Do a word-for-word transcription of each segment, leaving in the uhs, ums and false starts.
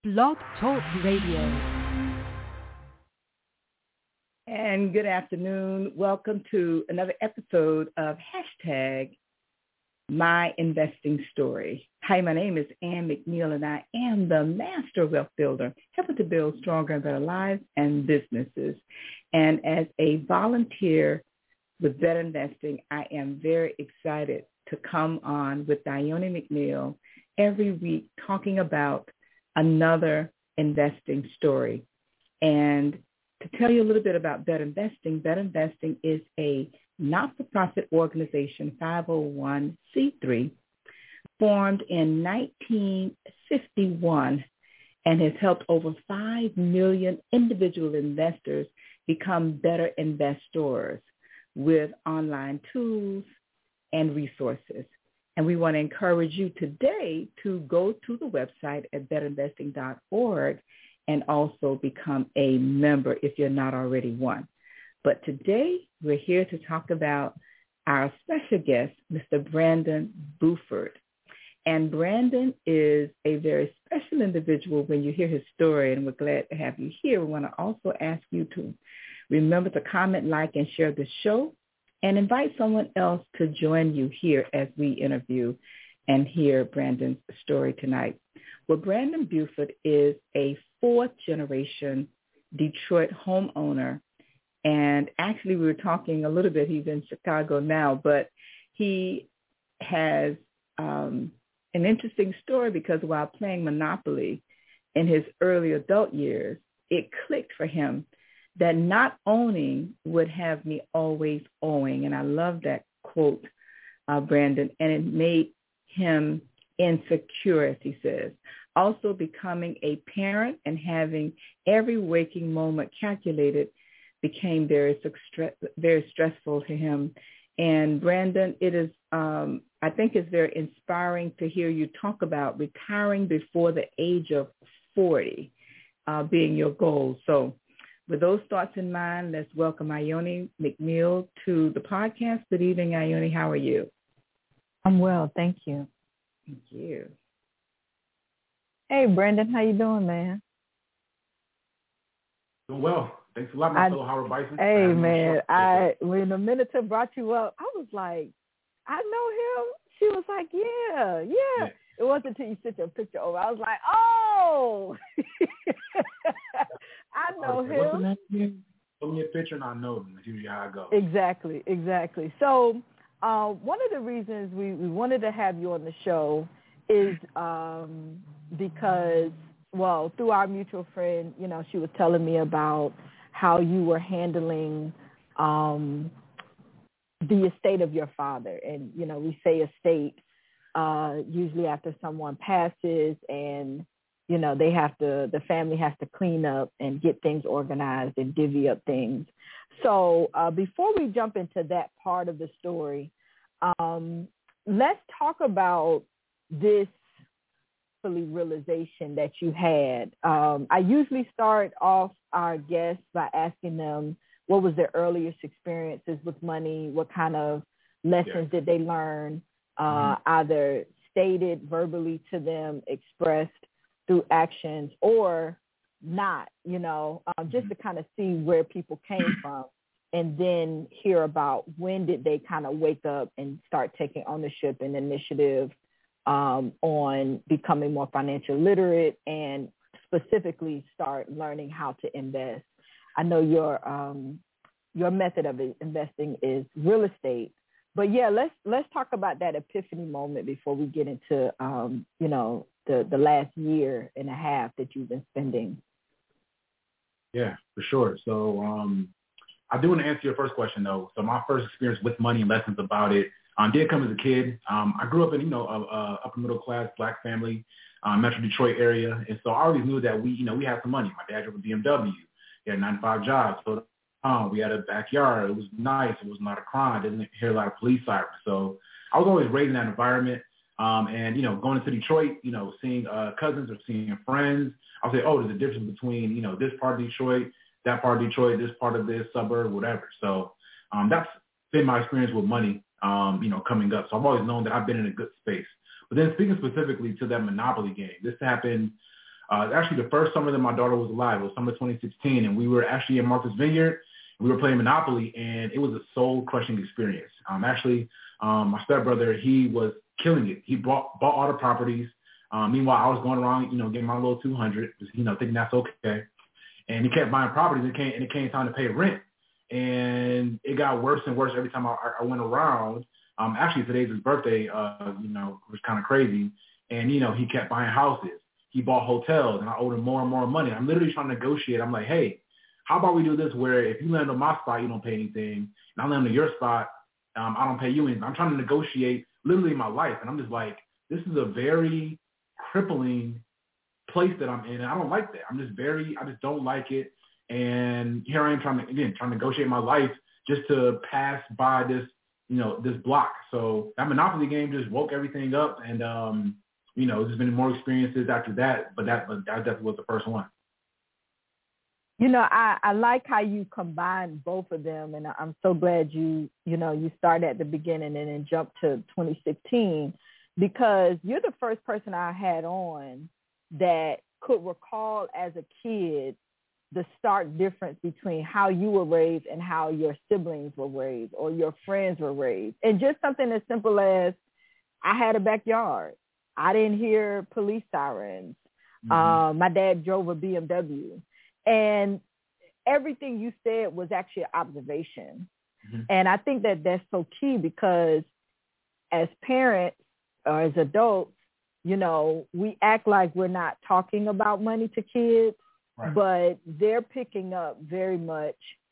Blog Talk Radio. And good afternoon. Welcome to another episode of Hashtag My Investing Story. Hi, my name is Ann McNeil, and I am the Master Wealth Builder, helping to build stronger and better lives and businesses. And as a volunteer with Better Investing, I am very excited to come on with Dione McNeil every week talking about another investing story. And to tell you a little bit about Better Investing, Better Investing is a not-for-profit organization, five oh one c three, formed in nineteen fifty-one and has helped over five million individual investors become better investors with online tools and resources. And we want to encourage you today to go to the website at better investing dot org and also become a member if you're not already one. But today we're here to talk about our special guest, Mister Brandon Buford. And Brandon is a very special individual when you hear his story, and we're glad to have you here. We want to also ask you to remember to comment, like, and share the show, and invite someone else to join you here as we interview and hear Brandon's story tonight. Well, Brandon Buford is a fourth-generation Detroit homeowner, and actually we were talking a little bit, he's in Chicago now, but he has um, an interesting story because while playing Monopoly in his early adult years, it clicked for him that not owning would have me always owing. And I love that quote, uh, Brandon, and it made him insecure, as he says. Also becoming a parent and having every waking moment calculated became very, very stressful to him. And Brandon, it is, um, I think it's very inspiring to hear you talk about retiring before the age of forty uh, being your goal. So with those thoughts in mind, let's welcome Ione McNeil to the podcast. Good evening, Ione. How are you? I'm well, thank you. Thank you. Hey, Brandon, how you doing, man? Doing well. Thanks a lot, my I, fellow Howard Bison. Hey, man, I when the Minotaur brought you up, I was like, I know him. She was like, yeah, yeah. yeah. It wasn't until you sent your picture over. I was like, oh, I know him. What's the name? Show me a picture and I know him. That's usually how I go. Exactly, exactly. So uh, one of the reasons we, we wanted to have you on the show is um, because, well, through our mutual friend, you know, she was telling me about how you were handling um, the estate of your father. And, you know, we say estate Uh, usually after someone passes and, you know, they have to, the family has to clean up and get things organized and divvy up things. So uh, before we jump into that part of the story, um, let's talk about this realization that you had. Um, I usually start off our guests by asking them what was their earliest experiences with money, what kind of lessons yeah. did they learn, Uh, either stated verbally to them, expressed through actions, or not, you know, um, just to kind of see where people came from, and then hear about when did they kind of wake up and start taking ownership and initiative um, on becoming more financially literate and specifically start learning how to invest. I know your um, your method of investing is real estate. But yeah, let's let's talk about that epiphany moment before we get into um, you know the, the last year and a half that you've been spending. Yeah, for sure. So um, I do want to answer your first question though. So my first experience with money and lessons about it um, did come as a kid. Um, I grew up in you know a, a upper middle class black family, um, Metro Detroit area, and so I always knew that we you know we had some money. My dad drove a B M W. He had a nine to five job. So Um, we had a backyard. It was nice. It was not a crime. Didn't hear a lot of police sirens. So I was always raised in that environment. Um, and, you know, going into Detroit, you know, seeing uh, cousins or seeing friends, I'll say, oh, there's a difference between, you know, this part of Detroit, that part of Detroit, this part of this suburb, whatever. So um, that's been my experience with money, um, you know, coming up. So I've always known that I've been in a good space. But then speaking specifically to that Monopoly game, this happened Uh, actually, the first summer that my daughter was alive, it was summer twenty sixteen, and we were actually in Martha's Vineyard. We were playing Monopoly, and it was a soul-crushing experience. Um, actually, um, my stepbrother, he was killing it. He bought, bought all the properties. Um, meanwhile, I was going around, you know, getting my little two hundred, you know, thinking that's okay. And he kept buying properties, and it came, and it came time to pay rent. And it got worse and worse every time I, I went around. Um, actually, today's his birthday, uh, you know, it was kind of crazy. And, you know, he kept buying houses. He bought hotels, and I owed him more and more money. I'm literally trying to negotiate. I'm like, hey, how about we do this where if you land on my spot, you don't pay anything, and I land on your spot, um, I don't pay you anything. I'm trying to negotiate literally my life. And I'm just like, this is a very crippling place that I'm in. And I don't like that. I'm just very, I just don't like it. And here I am trying to, again, trying to negotiate my life just to pass by this, you know, this block. So that Monopoly game just woke everything up. And, um, you know, there's been more experiences after that, but that, but that definitely was the first one. You know, I, I like how you combine both of them, and I'm so glad you, you know, you started at the beginning and then jumped to twenty sixteen, because you're the first person I had on that could recall as a kid the stark difference between how you were raised and how your siblings were raised or your friends were raised. And just something as simple as I had a backyard. I didn't hear police sirens. Mm-hmm. Um, my dad drove a B M W. And everything you said was actually an observation. Mm-hmm. And I think that that's so key, because as parents or as adults, you know, we act like we're not talking about money to kids, right. But they're picking up very much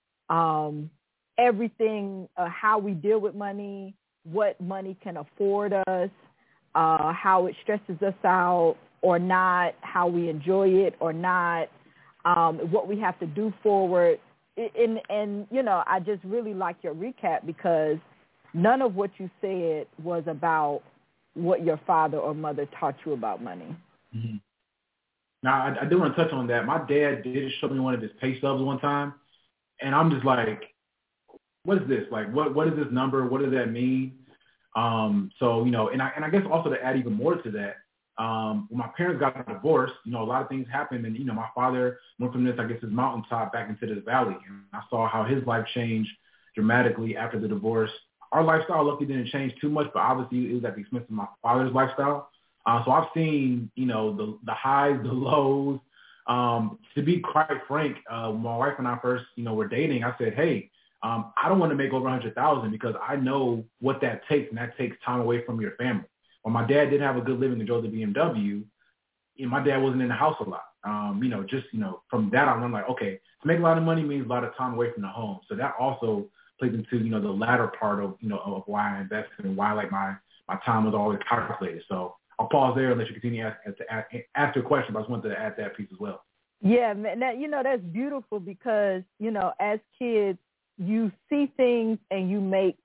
um, everything, uh, how we deal with money, what money can afford us, uh, how it stresses us out or not, how we enjoy it or not. Um, what we have to do forward. And, and, you know, I just really like your recap, because none of what you said was about what your father or mother taught you about money. Mm-hmm. Now, I, I do want to touch on that. My dad did show me one of his pay stubs one time, and I'm just like, what is this? Like, what what is this number? What does that mean? Um, so, you know, and I, and I guess also to add even more to that, Um, when my parents got a divorce, you know, a lot of things happened. And, you know, my father went from this, I guess, his mountaintop back into this valley. And I saw how his life changed dramatically after the divorce. Our lifestyle, luckily, didn't change too much, but obviously it was at the expense of my father's lifestyle. Uh, so I've seen, you know, the, the highs, the lows. Um, to be quite frank, uh, when my wife and I first, you know, were dating, I said, hey, um, I don't want to make over one hundred thousand dollars because I know what that takes, and that takes time away from your family. When my dad did have a good living and drove the B M W, you know, my dad wasn't in the house a lot. Um, you know, just, you know, from that on, I'm like, okay, to make a lot of money means a lot of time away from the home. So that also plays into, you know, the latter part of, you know, of why I invested and why, like, my, my time was always calculated. So I'll pause there and let you continue to ask, to ask, ask your question, but I just wanted to add that piece as well. Yeah, man, that, you know, that's beautiful because, you know, as kids, you see things and you make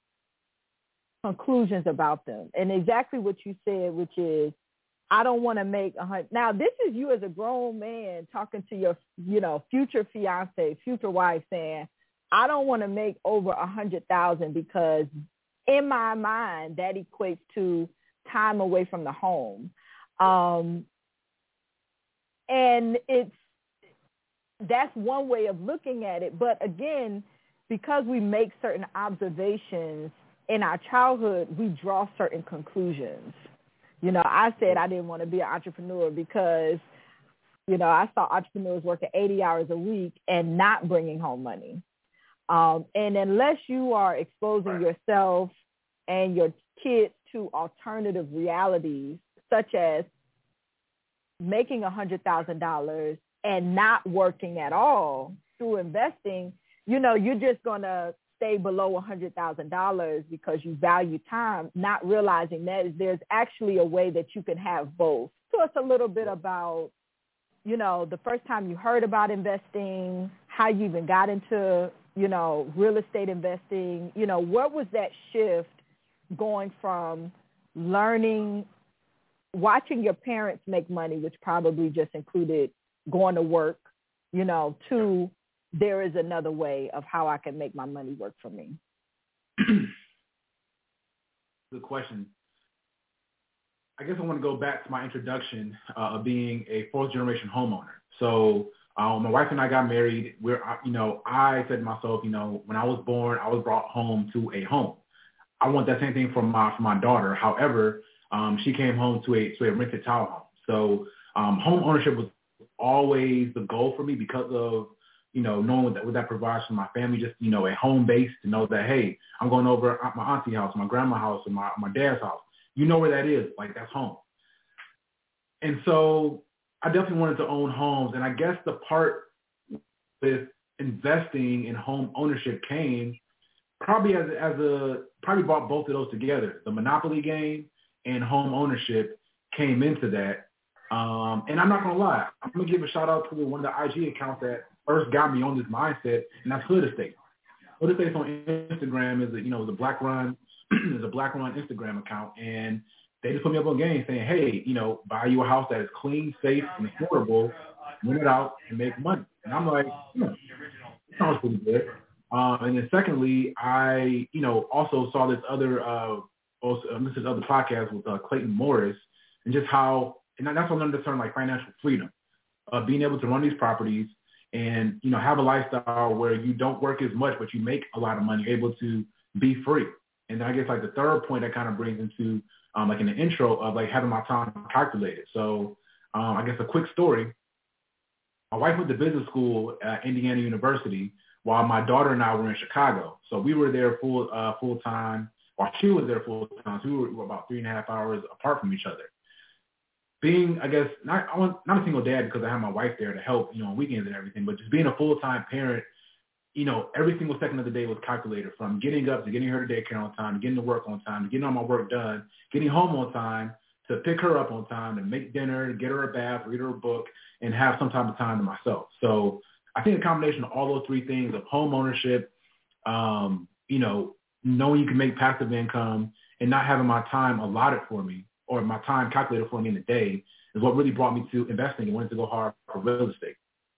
conclusions about them. And exactly what you said, which is, I don't want to make a hundred. Now, this is you as a grown man talking to your, you know, future fiance, future wife, saying, I don't want to make over a hundred thousand because in my mind, that equates to time away from the home. Um, and it's, that's one way of looking at it. But again, because we make certain observations in our childhood, we draw certain conclusions. You know, I said I didn't want to be an entrepreneur because, you know, I saw entrepreneurs working eighty hours a week and not bringing home money. Um, and unless you are exposing yourself and your kids to alternative realities, such as making one hundred thousand dollars and not working at all through investing, you know, you're just going to stay below one hundred thousand dollars because you value time, not realizing that there's actually a way that you can have both. So it's a little bit about, you know, the first time you heard about investing, how you even got into, you know, real estate investing, you know, what was that shift going from learning, watching your parents make money, which probably just included going to work, you know, to there is another way of how I can make my money work for me? Good question. I guess I want to go back to my introduction uh, of being a fourth generation homeowner. So um, my wife and I got married. We're, you know, I said to myself, you know, when I was born, I was brought home to a home. I want that same thing for my for my daughter. However, um, she came home to a to a rented townhome. So um, home ownership was always the goal for me because of, you know, knowing what that, what that provides for my family, just, you know, a home base to know that, hey, I'm going over at my auntie house, my grandma's house, or my, my dad's house. You know where that is. Like, that's home. And so I definitely wanted to own homes. And I guess the part with investing in home ownership came probably as, as a, probably brought both of those together. The Monopoly game and home ownership came into that. Um, and I'm not going to lie. I'm going to give a shout out to one of the I G accounts that first got me on this mindset, and that's Hood Estate. Hood Estate on Instagram is a, you know, the Black Run, is a Black Run Instagram account, and they just put me up on game saying, hey, you know, buy you a house that is clean, safe, and affordable, rent it out, and make money. And I'm like, hmm, that sounds pretty good. Um, and then secondly, I, you know, also saw this other, uh, also, um, this is other podcast with uh, Clayton Morris, and just how, and that's what I learned the term like financial freedom, uh, being able to run these properties and, you know, have a lifestyle where you don't work as much, but you make a lot of money, you're able to be free. And then I guess like the third point that kind of brings into um, like in the intro of like having my time calculated. So um, I guess a quick story. My wife went to business school at Indiana University while my daughter and I were in Chicago. So we were there full uh, full time while she was there full time. So we were, we were about three and a half hours apart from each other. Being, I guess, not I want, not a single dad because I have my wife there to help, you know, on weekends and everything, but just being a full-time parent, you know, every single second of the day was calculated, from getting up to getting her to daycare on time, to getting to work on time, to getting all my work done, getting home on time, to pick her up on time, to make dinner, to get her a bath, read her a book, and have some type of time to myself. So I think a combination of all those three things of home ownership, um, you know, knowing you can make passive income and not having my time allotted for me, or my time calculated for me in the day, is what really brought me to investing and wanting to go hard for real estate.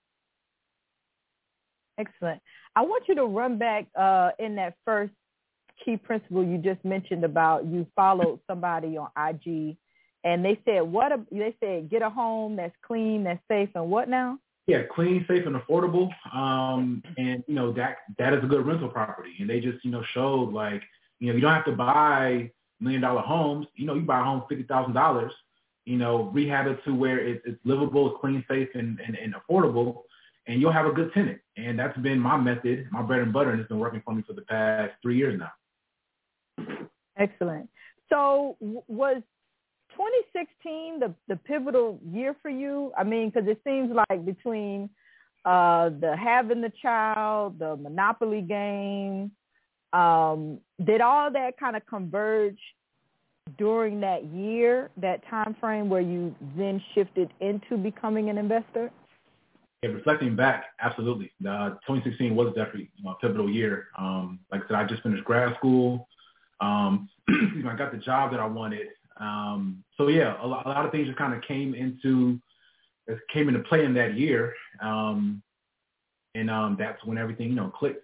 Excellent. I want you to run back uh, in that first key principle you just mentioned about you followed somebody on I G, and they said what? A, they said get a home that's clean, that's safe, and what now? Yeah, clean, safe, and affordable. Um, and you know that that is a good rental property. And they just you know showed like you know you don't have to buy million dollar homes. You know, you buy a home fifty thousand dollars, you know, rehab it to where it, it's livable, it's clean, safe, and, and, and affordable, and you'll have a good tenant. And that's been my method, my bread and butter, and it's been working for me for the past three years now. Excellent. So w- was twenty sixteen the, the pivotal year for you? I mean, because it seems like between uh, the having the child, the Monopoly game, Um, did all that kind of converge during that year, that time frame where you then shifted into becoming an investor? Yeah, reflecting back, absolutely. Uh, twenty sixteen was definitely you know, a pivotal year. Um, like I said, I just finished grad school. Um, I got the job that I wanted. Um, so yeah, a lot, a lot of things just kind of came into came into play in that year, um, and um, that's when everything you know clicked.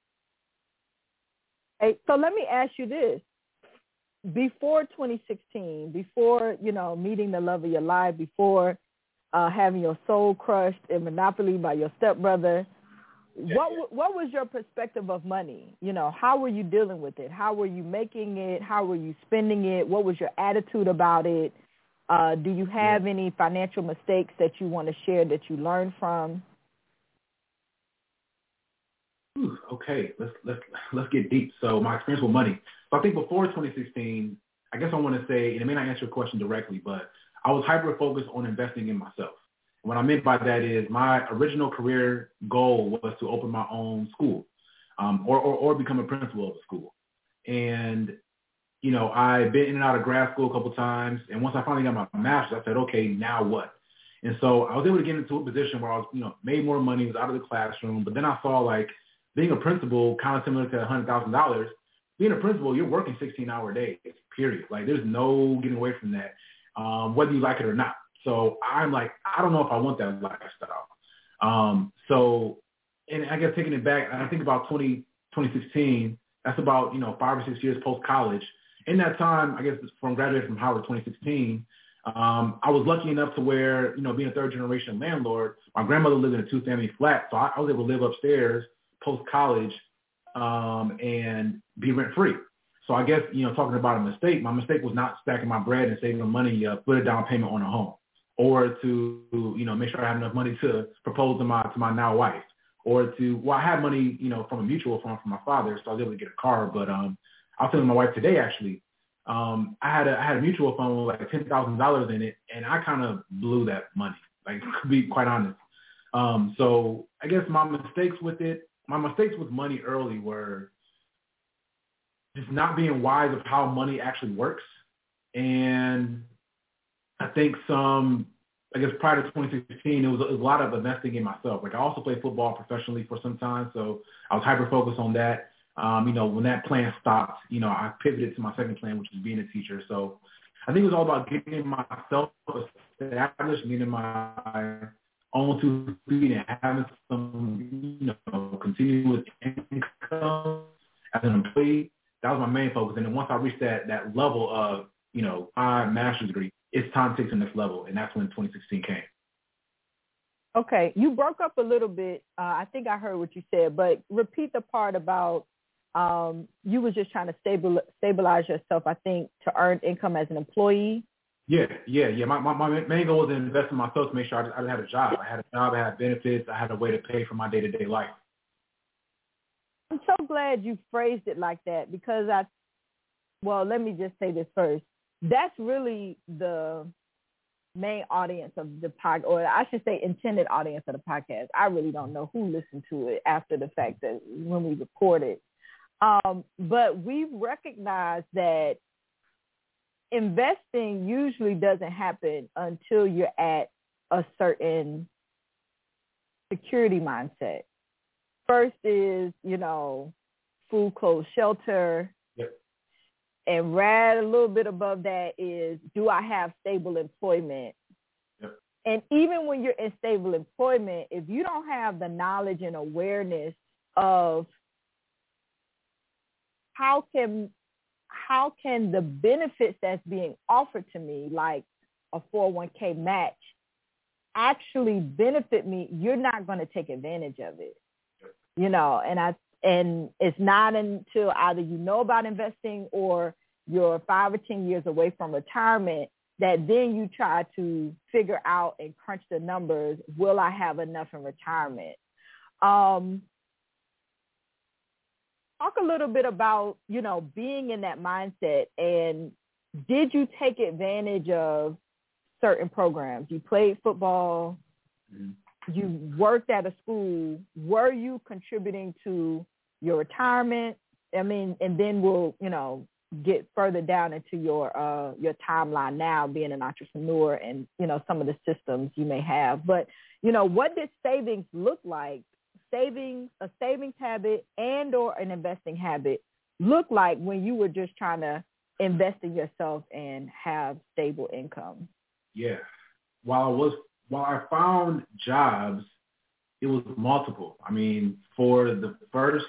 Hey, so let me ask you this. Before twenty sixteen, before, you know, meeting the love of your life, before uh, having your soul crushed in Monopoly by your stepbrother, Yeah, what yeah. what was your perspective of money? You know, how were you dealing with it? How were you making it? How were you spending it? What was your attitude about it? Uh, do you have Yeah. any financial mistakes that you want to share that you learned from? Ooh, okay, let's let's let's get deep. So my experience with money. So I think before twenty sixteen, I guess I want to say, and it may not answer your question directly, but I was hyper focused on investing in myself. What I meant by that is my original career goal was to open my own school, um, or, or or become a principal of a school. And you know, I've been in and out of grad school a couple times, and once I finally got my master's, I said, okay, now what? And so I was able to get into a position where I was, you know, made more money, was out of the classroom, but then I saw like being a principal, kind of similar to one hundred thousand dollars, being a principal, you're working sixteen-hour days, period. Like, there's no getting away from that, um, whether you like it or not. So I'm like, I don't know if I want that lifestyle. Um, so, and I guess taking it back, I think about twenty, twenty sixteen, that's about, you know, five or six years post-college. in that time, I guess from graduating from Howard twenty sixteen, um, I was lucky enough to where, you know, being a third generation landlord, my grandmother lived in a two family flat. So I, I was able to live upstairs post college um, and be rent free. So I guess, you know, talking about a mistake, my mistake was not stacking my bread and saving money, uh, put a down payment on a home, or to, you know, make sure I have enough money to propose to my, to my now wife, or to, well, I had money, you know, from a mutual fund from my father, so I was able to get a car. But um, I was telling my wife today, actually, um, I had a, I had a mutual fund with like ten thousand dollars in it, and I kind of blew that money, like, to be quite honest. Um, so I guess my mistakes with it, my mistakes with money early were just not being wise of how money actually works. And I think some, I guess prior to twenty sixteen, it was, it was a lot of investing in myself. Like I also played football professionally for some time, so I was hyper-focused on that. Um, you know, when that plan stopped, you know, I pivoted to my second plan, which is being a teacher. So I think it was all about getting myself established, getting my own two feet and having some, you know, continuous income as an employee. That was my main focus. And then once I reached that that level of, you know, my master's degree, it's time to take to the next level. And that's when twenty sixteen came. Okay. You broke up a little bit. Uh, I think I heard what you said, but repeat the part about um, you was just trying to stabil- stabilize yourself, I think, to earn income as an employee. Yeah, yeah, yeah. My, my, my main goal was to invest in myself to make sure I, I had a job. I had a job, I had benefits, I had a way to pay for my day-to-day life. I'm so glad you phrased it like that because I, well, let me just say this first. That's really the main audience of the podcast, or I should say intended audience of the podcast. I really don't know who listened to it after the fact that when we record it. Um, but we recognize that investing usually doesn't happen until you're at a certain security mindset. First is, you know, food, clothes, shelter. Yep. And right a little bit above that is, do I have stable employment? Yep. And even when you're in stable employment, if you don't have the knowledge and awareness of how can how can the benefits that's being offered to me, like a four oh one k match, actually benefit me, you're not going to take advantage of it. You know, and I and it's not until either you know about investing or you're five or ten years away from retirement that then you try to figure out and crunch the numbers. Will I have enough in retirement? Um, talk a little bit about, you know, being in that mindset, and did you take advantage of certain programs? You played football. Mm-hmm. You worked at a school. Were you contributing to your retirement? I mean, and then we'll, you know, get further down into your uh, your timeline now, being an entrepreneur and, you know, some of the systems you may have. But, you know, what did savings look like? Savings, a savings habit and or an investing habit look like when you were just trying to invest in yourself and have stable income? Yeah. While I was While I found jobs, it was multiple. I mean, for the first,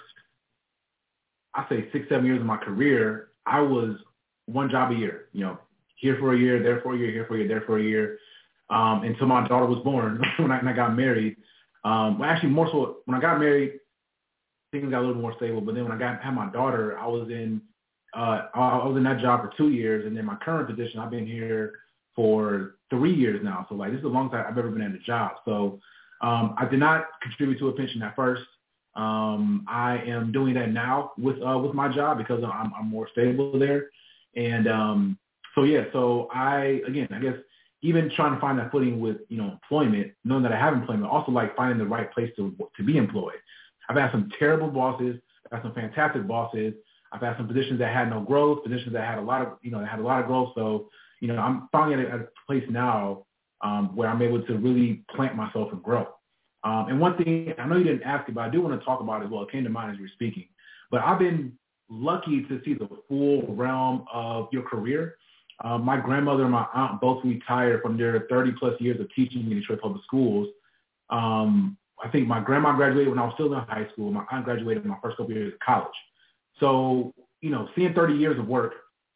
I say six, seven years of my career, I was one job a year, you know, here for a year, there for a year, here for a year, there for a year, um, until my daughter was born when, I, when I got married. Um, well, actually, more so, when I got married, things got a little more stable. But then when I got had my daughter, I was in uh, I was in that job for two years. And then my current position, I've been here for three years now. So like, this is the longest I've ever been in a job. So um, I did not contribute to a pension at first. Um, I am doing that now with uh, with my job because I'm, I'm more stable there. And um, so, yeah, so I, again, I guess even trying to find that footing with, you know, employment, knowing that I have employment, also like finding the right place to to be employed. I've had some terrible bosses. I've had some fantastic bosses. I've had some positions that had no growth, positions that had a lot of, you know, that had a lot of growth. So, you know, I'm finally at a place now um, where I'm able to really plant myself and grow. Um, and one thing, I know you didn't ask it, but I do want to talk about it as well. It came to mind as you were speaking. But I've been lucky to see the full realm of your career. Uh, my grandmother and my aunt both retired from their thirty plus years of teaching in Detroit public schools. Um, I think my grandma graduated when I was still in high school. My aunt graduated in my first couple of years of college. So, you know, seeing thirty years of work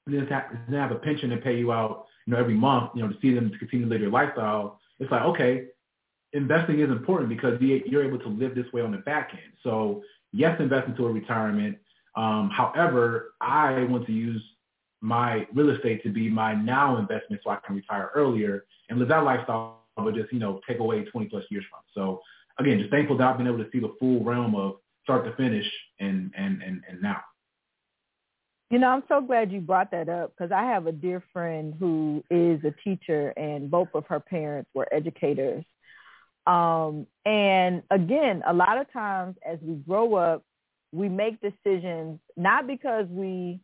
didn't have, didn't have a pension to pay you out, you know, every month, you know, to see them to continue to live your lifestyle. It's like, okay, investing is important because you're able to live this way on the back end. So yes, invest into a retirement. Um, however, I want to use my real estate to be my now investment so I can retire earlier and live that lifestyle, but just, you know, take away twenty plus years from. So again, just thankful that I've been able to see the full realm of start to finish and, and, and, and now. You know, I'm so glad you brought that up because I have a dear friend who is a teacher and both of her parents were educators. Um, and again, a lot of times as we grow up, we make decisions not because we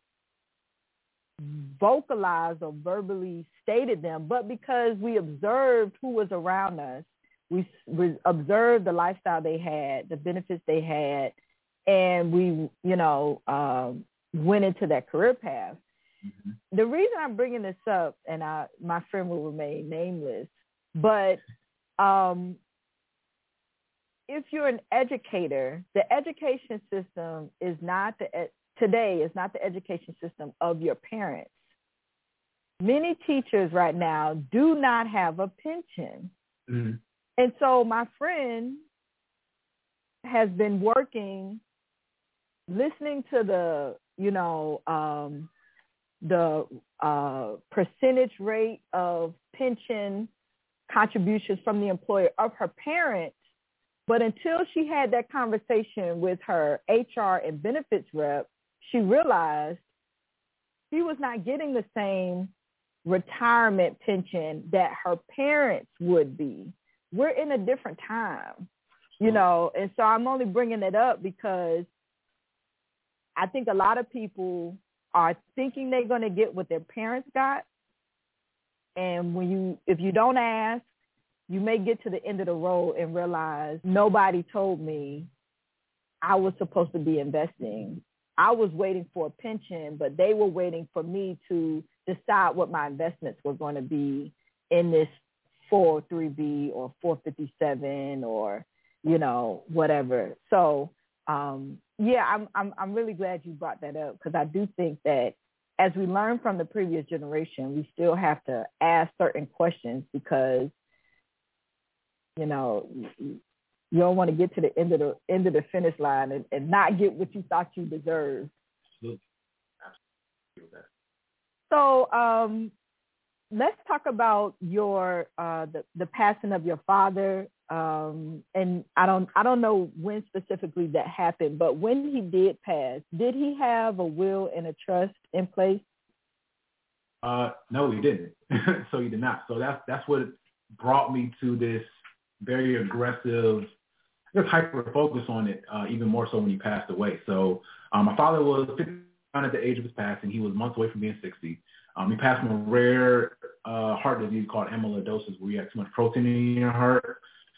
vocalized or verbally stated them, but because we observed who was around us. We, we observed the lifestyle they had, the benefits they had, and we, you know, um, went into that career path. Mm-hmm. The reason I'm bringing this up, and I, my friend will remain nameless, but um, if you're an educator, the education system is not the today is not the education system of your parents. Many teachers right now do not have a pension. Mm-hmm. And so my friend has been working, listening to the, you know, um, the uh, percentage rate of pension contributions from the employer of her parents. But until she had that conversation with her H R and benefits rep, she realized she was not getting the same retirement pension that her parents would be. We're in a different time, you know, and so I'm only bringing it up because I think a lot of people are thinking they're going to get what their parents got. And when you, if you don't ask, you may get to the end of the road and realize nobody told me I was supposed to be investing. I was waiting for a pension, but they were waiting for me to decide what my investments were going to be in this four oh three B or four fifty-seven or, you know, whatever. So, um, yeah, I'm, I'm, I'm really glad you brought that up because I do think that as we learn from the previous generation, we still have to ask certain questions because, you know, you don't want to get to the end of the end of the finish line and, and not get what you thought you deserved. Absolutely. Absolutely. So um, let's talk about your uh, the the passing of your father. Um, and I don't I don't know when specifically that happened, but when he did pass, did he have a will and a trust in place? Uh, no, he didn't. So he did not. So that's that's what brought me to this very aggressive, just hyper focus on it, uh, even more so when he passed away. So um, my father was fifty-nine at the age of his passing. He was months away from being sixty. Um, he passed from a rare uh, heart disease called amyloidosis, where you have too much protein in your heart.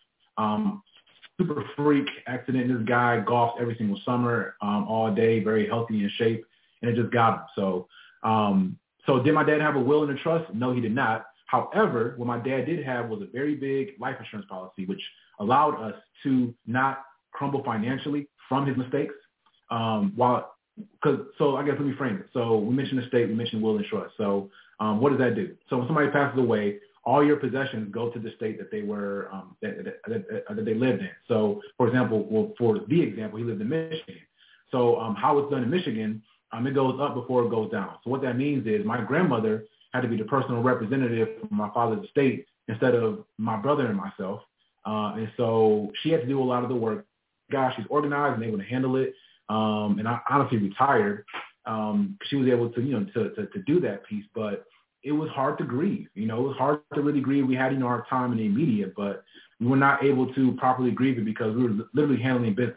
Um, super freak accident. This guy golfs every single summer, um, all day, very healthy in shape, and it just got him. So, um, so did my dad have a will and a trust? No, he did not. However, what my dad did have was a very big life insurance policy, which allowed us to not crumble financially from his mistakes. Um, while, cause, so I guess let me frame it. So we mentioned estate, we mentioned will and trust. So um, what does that do? So when somebody passes away, all your possessions go to the state that they were um, that, that, that, that they lived in. So, for example, well, for the example, he lived in Michigan. So um, how it's done in Michigan, um, it goes up before it goes down. So what that means is my grandmother had to be the personal representative for my father's estate instead of my brother and myself. Uh, and so she had to do a lot of the work. Gosh, she's organized and able to handle it. Um, and I honestly retired. Um, she was able to, you know, to, to, to do that piece, but it was hard to grieve. You know, it was hard to really grieve. We had, you know, our time in the immediate, but we were not able to properly grieve it because we were literally handling business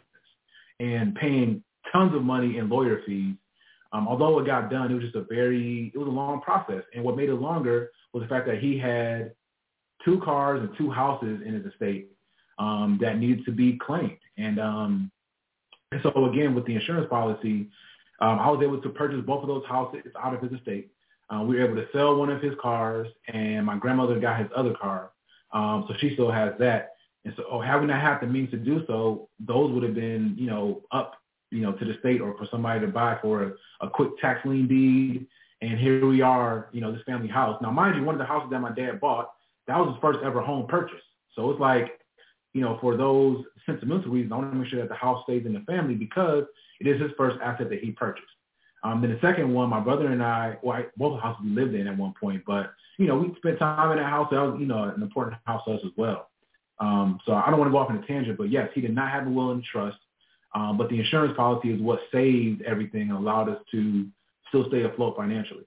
and paying tons of money in lawyer fees. Um, although it got done, it was just a very, it was a long process. And what made it longer was the fact that he had two cars and two houses in his estate um, that needed to be claimed. And, um, and so again, with the insurance policy, um, I was able to purchase both of those houses out of his estate. Uh, we were able to sell one of his cars, and my grandmother got his other car. Um, so she still has that. And so oh, having not had the means to do so, those would have been, you know, up, you know, to the state or for somebody to buy for a, a quick tax lien deed. And here we are, you know, this family house. Now, mind you, one of the houses that my dad bought, that was his first ever home purchase. So it's like, you know, for those sentimental reasons, I want to make sure that the house stays in the family because it is his first asset that he purchased. Um, then the second one, my brother and I, well, I, both houses we lived in at one point, but, you know, we spent time in that house. That was, you know, an important house to us as well. Um, so I don't want to go off on a tangent, but yes, he did not have a will and trust. Um, but the insurance policy is what saved everything and allowed us to still stay afloat financially.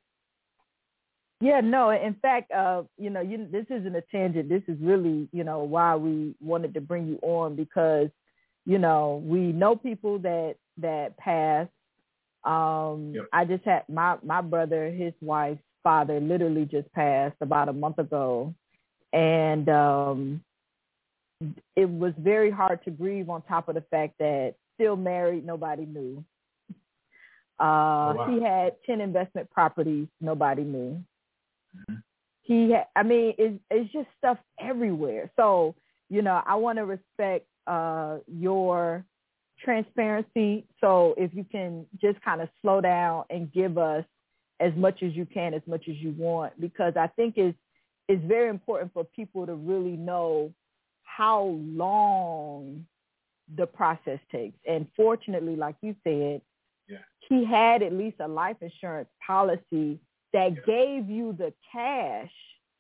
Yeah, no, in fact, uh, you know, you, this isn't a tangent. This is really, you know, why we wanted to bring you on because, you know, we know people that, that pass. Um, yep. I just had my, my brother, his wife's father literally just passed about a month ago. And um, it was very hard to grieve on top of the fact that still married, nobody knew. Uh, oh, wow. He had ten investment properties, nobody knew. Mm-hmm. He had, I mean, it's, it's just stuff everywhere. So, you know, I want to respect uh, your transparency. So if you can just kind of slow down and give us as much as you can, as much as you want, because I think it's, it's very important for people to really know how long the process takes. And fortunately, like you said, yeah. he had at least a life insurance policy that yeah. gave you the cash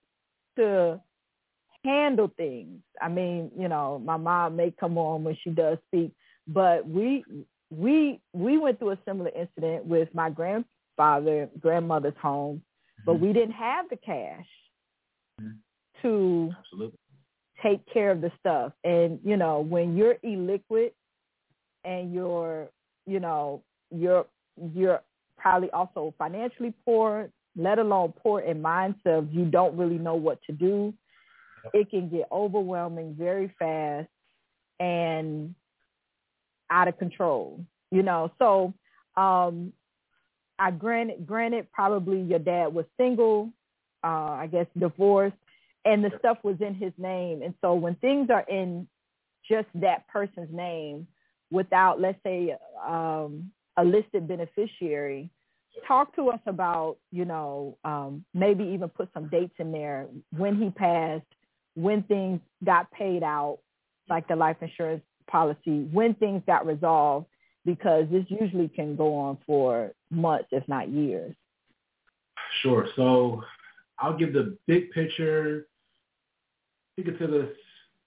to handle things. I mean, you know, my mom may come on when she does speak, but we we we went through a similar incident with my grandfather, grandmother's home, mm-hmm. but we didn't have the cash mm-hmm. to Absolutely. take care of the stuff. And, you know, when you're illiquid and you're, you know, you're you're probably also financially poor, let alone poor in mindset of you don't really know what to do, it can get overwhelming very fast and out of control, you know. So um, I granted, granted, probably your dad was single, uh, I guess divorced, and the stuff was in his name. And so when things are in just that person's name without, let's say, um, a listed beneficiary, talk to us about, you know, um, maybe even put some dates in there when he passed, when things got paid out, like the life insurance policy, when things got resolved, because this usually can go on for months, if not years. Sure. So I'll give the big picture. I think it took us,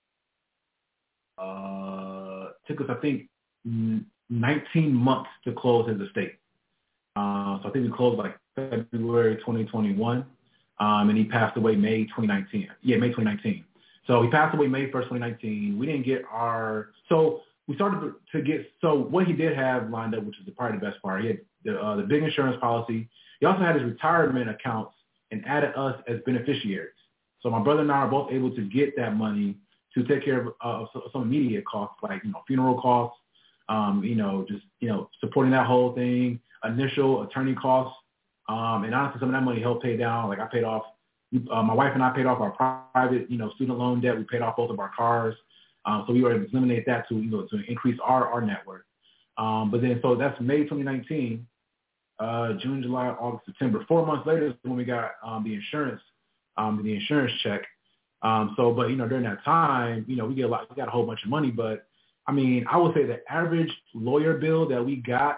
uh, took us, I think, nineteen months to close his estate. Uh, so I think we closed like February twenty twenty-one, um, and he passed away May twenty nineteen. Yeah, May twenty nineteen. So he passed away May first, twenty nineteen. We didn't get our, so we started to get, so what he did have lined up, which is the probably the best part, he had the, uh, the big insurance policy. He also had his retirement accounts and added us as beneficiaries. So my brother and I are both able to get that money to take care of uh, some immediate costs, like, you know, funeral costs, um, you know, just, you know, supporting that whole thing, initial attorney costs. Um, and honestly, some of that money helped pay down. Like I paid off, uh, my wife and I paid off our private, you know, student loan debt. We paid off both of our cars. Um, so we were able to eliminate that to, you know, to increase our, our net worth. Um, but then, so that's May twenty nineteen, uh, June, July, August, September. Four months later is when we got um, the insurance, um, the insurance check. Um, so, but, you know, during that time, you know, we get a lot, we got a whole bunch of money, but I mean, I would say the average lawyer bill that we got,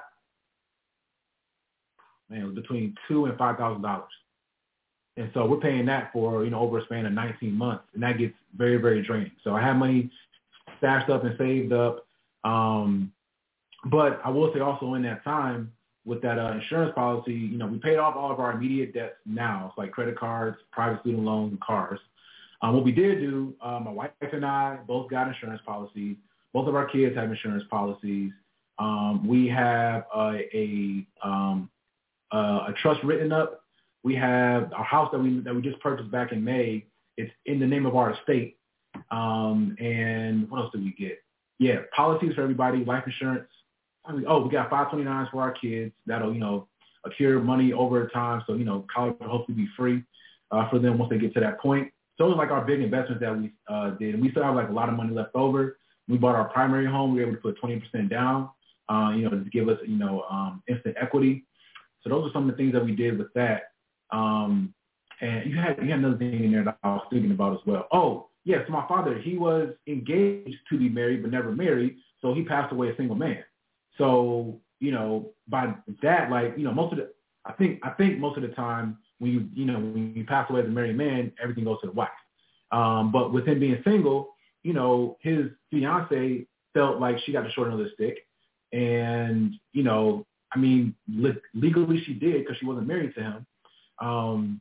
man, it was between two and five thousand dollars. And so we're paying that for, you know, over a span of nineteen months, and that gets very, very draining. So I have money stashed up and saved up. Um, but I will say also in that time with that uh, insurance policy, you know, we paid off all of our immediate debts now. It's like credit cards, private student loans, and cars. Um, what we did do, uh, my wife and I both got insurance policies. Both of our kids have insurance policies. Um, we have uh, a um, uh, a trust written up. We have our house that we that we just purchased back in May. It's in the name of our estate. Um, and what else did we get? Yeah, policies for everybody, life insurance. I mean, oh, we got five twenty-nines for our kids. That'll, you know, accrue money over time. So, you know, college will hopefully be free uh, for them once they get to that point. So it was like our big investments that we uh, did. And we still have like a lot of money left over. We bought our primary home. We were able to put twenty percent down, uh, you know, to give us, you know, um, instant equity. So those are some of the things that we did with that. Um, and you had you had another thing in there that I was thinking about as well. Oh, yes, my father, he was engaged to be married but never married, so he passed away a single man. So, you know, by that, like, you know, most of the, I think, I think most of the time when you, you know, when you pass away as a married man, everything goes to the wife. Um, but with him being single, you know, his fiance felt like she got the short end of the stick. And, you know, I mean, le- legally she did because she wasn't married to him. Um,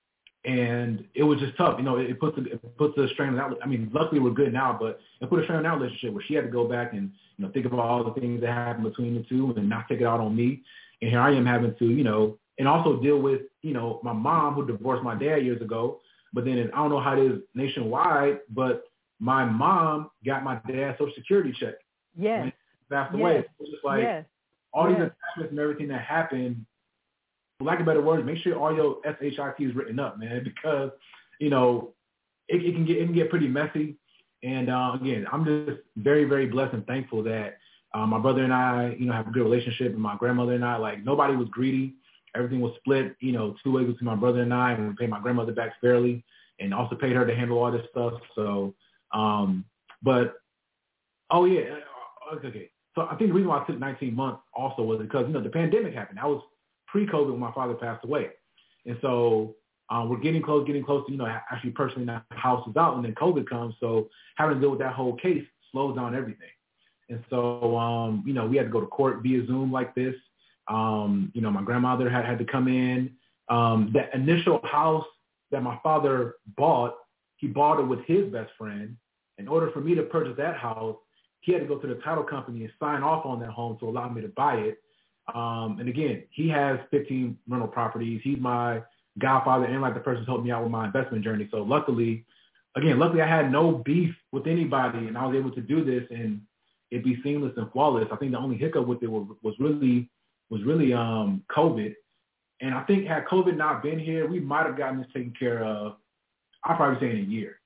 and it was just tough. You know, it, it puts a, it puts a strain on that. I mean, luckily we're good now, but it put a strain on that relationship where she had to go back and, you know, think about all the things that happened between the two and not take it out on me. And here I am having to, you know, and also deal with, you know, my mom who divorced my dad years ago. But then I don't know how it is nationwide, but my mom got my dad's Social Security check. Yes. When he passed yes. away. It was just like yes. all yes. these attachments and everything that happened. For lack of better words, make sure all your S H I T is written up, man, because, you know, it, it can get it can get pretty messy. And uh, again, I'm just very, very blessed and thankful that uh, my brother and I, you know, have a good relationship, and my grandmother and I, like, nobody was greedy. Everything was split, you know, two ways between my brother and I, and we paid my grandmother back fairly, and also paid her to handle all this stuff. So, um, but oh yeah, okay, okay. So I think the reason why I took nineteen months also was because, you know, the pandemic happened. I was pre-COVID when my father passed away. And so um, we're getting close, getting close to, you know, actually personally the house is out, and then COVID comes. So having to deal with that whole case slows down everything. And so, um, you know, we had to go to court via Zoom like this. Um, you know, my grandmother had, had to come in. Um, the initial house that my father bought, he bought it with his best friend. In order for me to purchase that house, he had to go to the title company and sign off on that home to allow me to buy it. Um, and again, he has fifteen rental properties. He's my godfather and like the person who's helped me out with my investment journey. So luckily, again, luckily I had no beef with anybody, and I was able to do this and it'd be seamless and flawless. I think the only hiccup with it was, was really was really um, COVID. And I think had COVID not been here, we might have gotten this taken care of. I'll probably say in a year.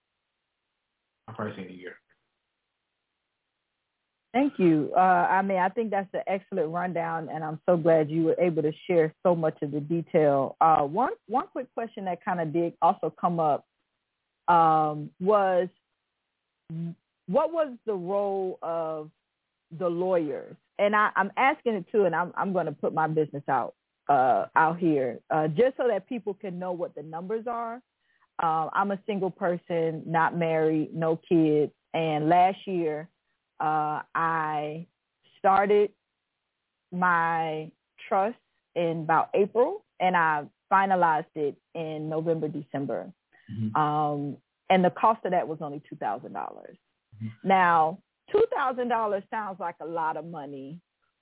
I'll probably say in a year. Thank you. Uh, I mean, I think that's an excellent rundown, and I'm so glad you were able to share so much of the detail. Uh, one one quick question that kind of did also come up um, was, what was the role of the lawyers? And I, I'm asking it too, and I'm I'm going to put my business out uh, out here uh, just so that people can know what the numbers are. Uh, I'm a single person, not married, no kids, and last year, Uh, I started my trust in about April, and I finalized it in November, December. Mm-hmm. Um, and the cost of that was only two thousand dollars. Mm-hmm. Now, two thousand dollars sounds like a lot of money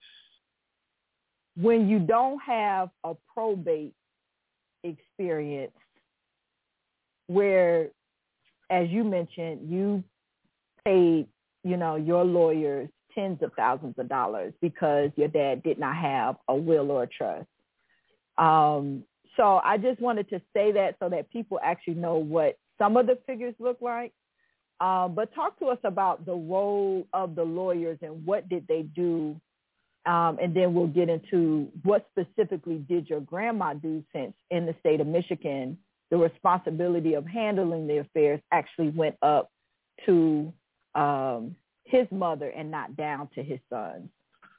when you don't have a probate experience where, as you mentioned, you paid you know, your lawyers tens of thousands of dollars because your dad did not have a will or a trust. Um, so I just wanted to say that so that people actually know what some of the figures look like. Um, but talk to us about the role of the lawyers and what did they do. Um, and then we'll get into what specifically did your grandma do, since in the state of Michigan, the responsibility of handling the affairs actually went up to Um, his mother and not down to his sons.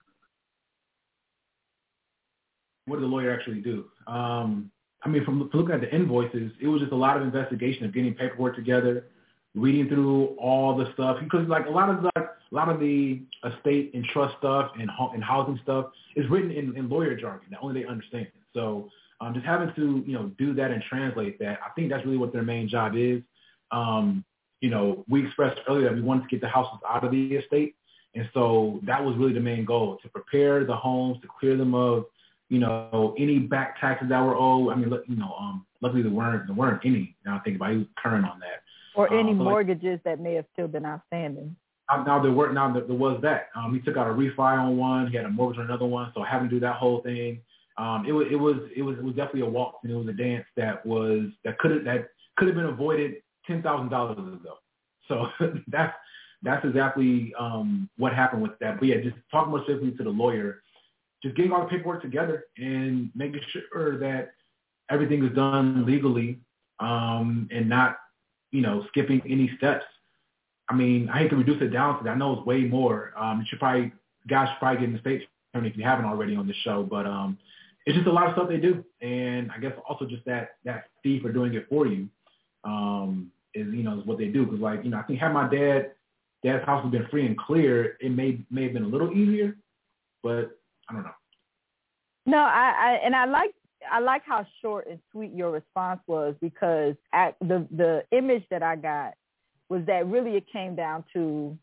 What did the lawyer actually do? Um, I mean, from looking at the invoices, it was just a lot of investigation of getting paperwork together, reading through all the stuff, because like a lot of like a lot of the estate and trust stuff and, and housing stuff is written in, in lawyer jargon that only they understand. So um, just having to you know do that and translate that, I think that's really what their main job is. Um, You know, we expressed earlier that we wanted to get the houses out of the estate. And so that was really the main goal, to prepare the homes, to clear them of, you know, any back taxes that were owed. I mean, you know, um, luckily there weren't, there weren't any. Now I think about it, he was current on that. Or any um, mortgages like, that may have still been outstanding. Now there were, now there was that. Um, he took out a refi on one. He had a mortgage on another one. So having to do that whole thing, um, it was, it was, it was, it was definitely a walk, and it was a dance that was, that could have, that could have been avoided ten thousand dollars ago. So that's that's exactly um, what happened with that. But yeah, just talking more specifically to the lawyer, just getting all the paperwork together and making sure that everything is done legally um, and not, you know, skipping any steps. I mean, I hate to reduce it down to that. I know it's way more. Um, you should probably, guys should probably get in the States if you haven't already on this show, but um, it's just a lot of stuff they do. And I guess also just that, that fee for doing it for you um, is, you know, is what they do. Because, like, you know, I think had my dad, dad's house had been free and clear, it may may have been a little easier, but I don't know. No, I, I and I like I like how short and sweet your response was, because at the the image that I got was that really it came down to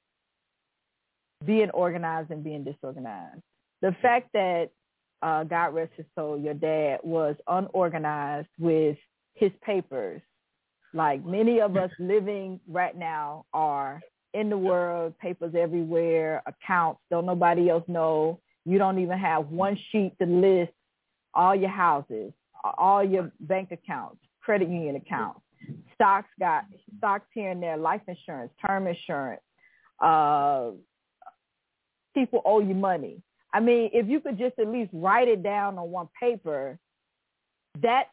being organized and being disorganized. The fact that, uh, God rest his soul, your dad was unorganized with his papers, like many of us living right now are in the world, papers everywhere, accounts, don't nobody else know. You don't even have one sheet to list all your houses, all your bank accounts, credit union accounts, stocks got stocks here and there, life insurance, term insurance. Uh, people owe you money. I mean, if you could just at least write it down on one paper, that's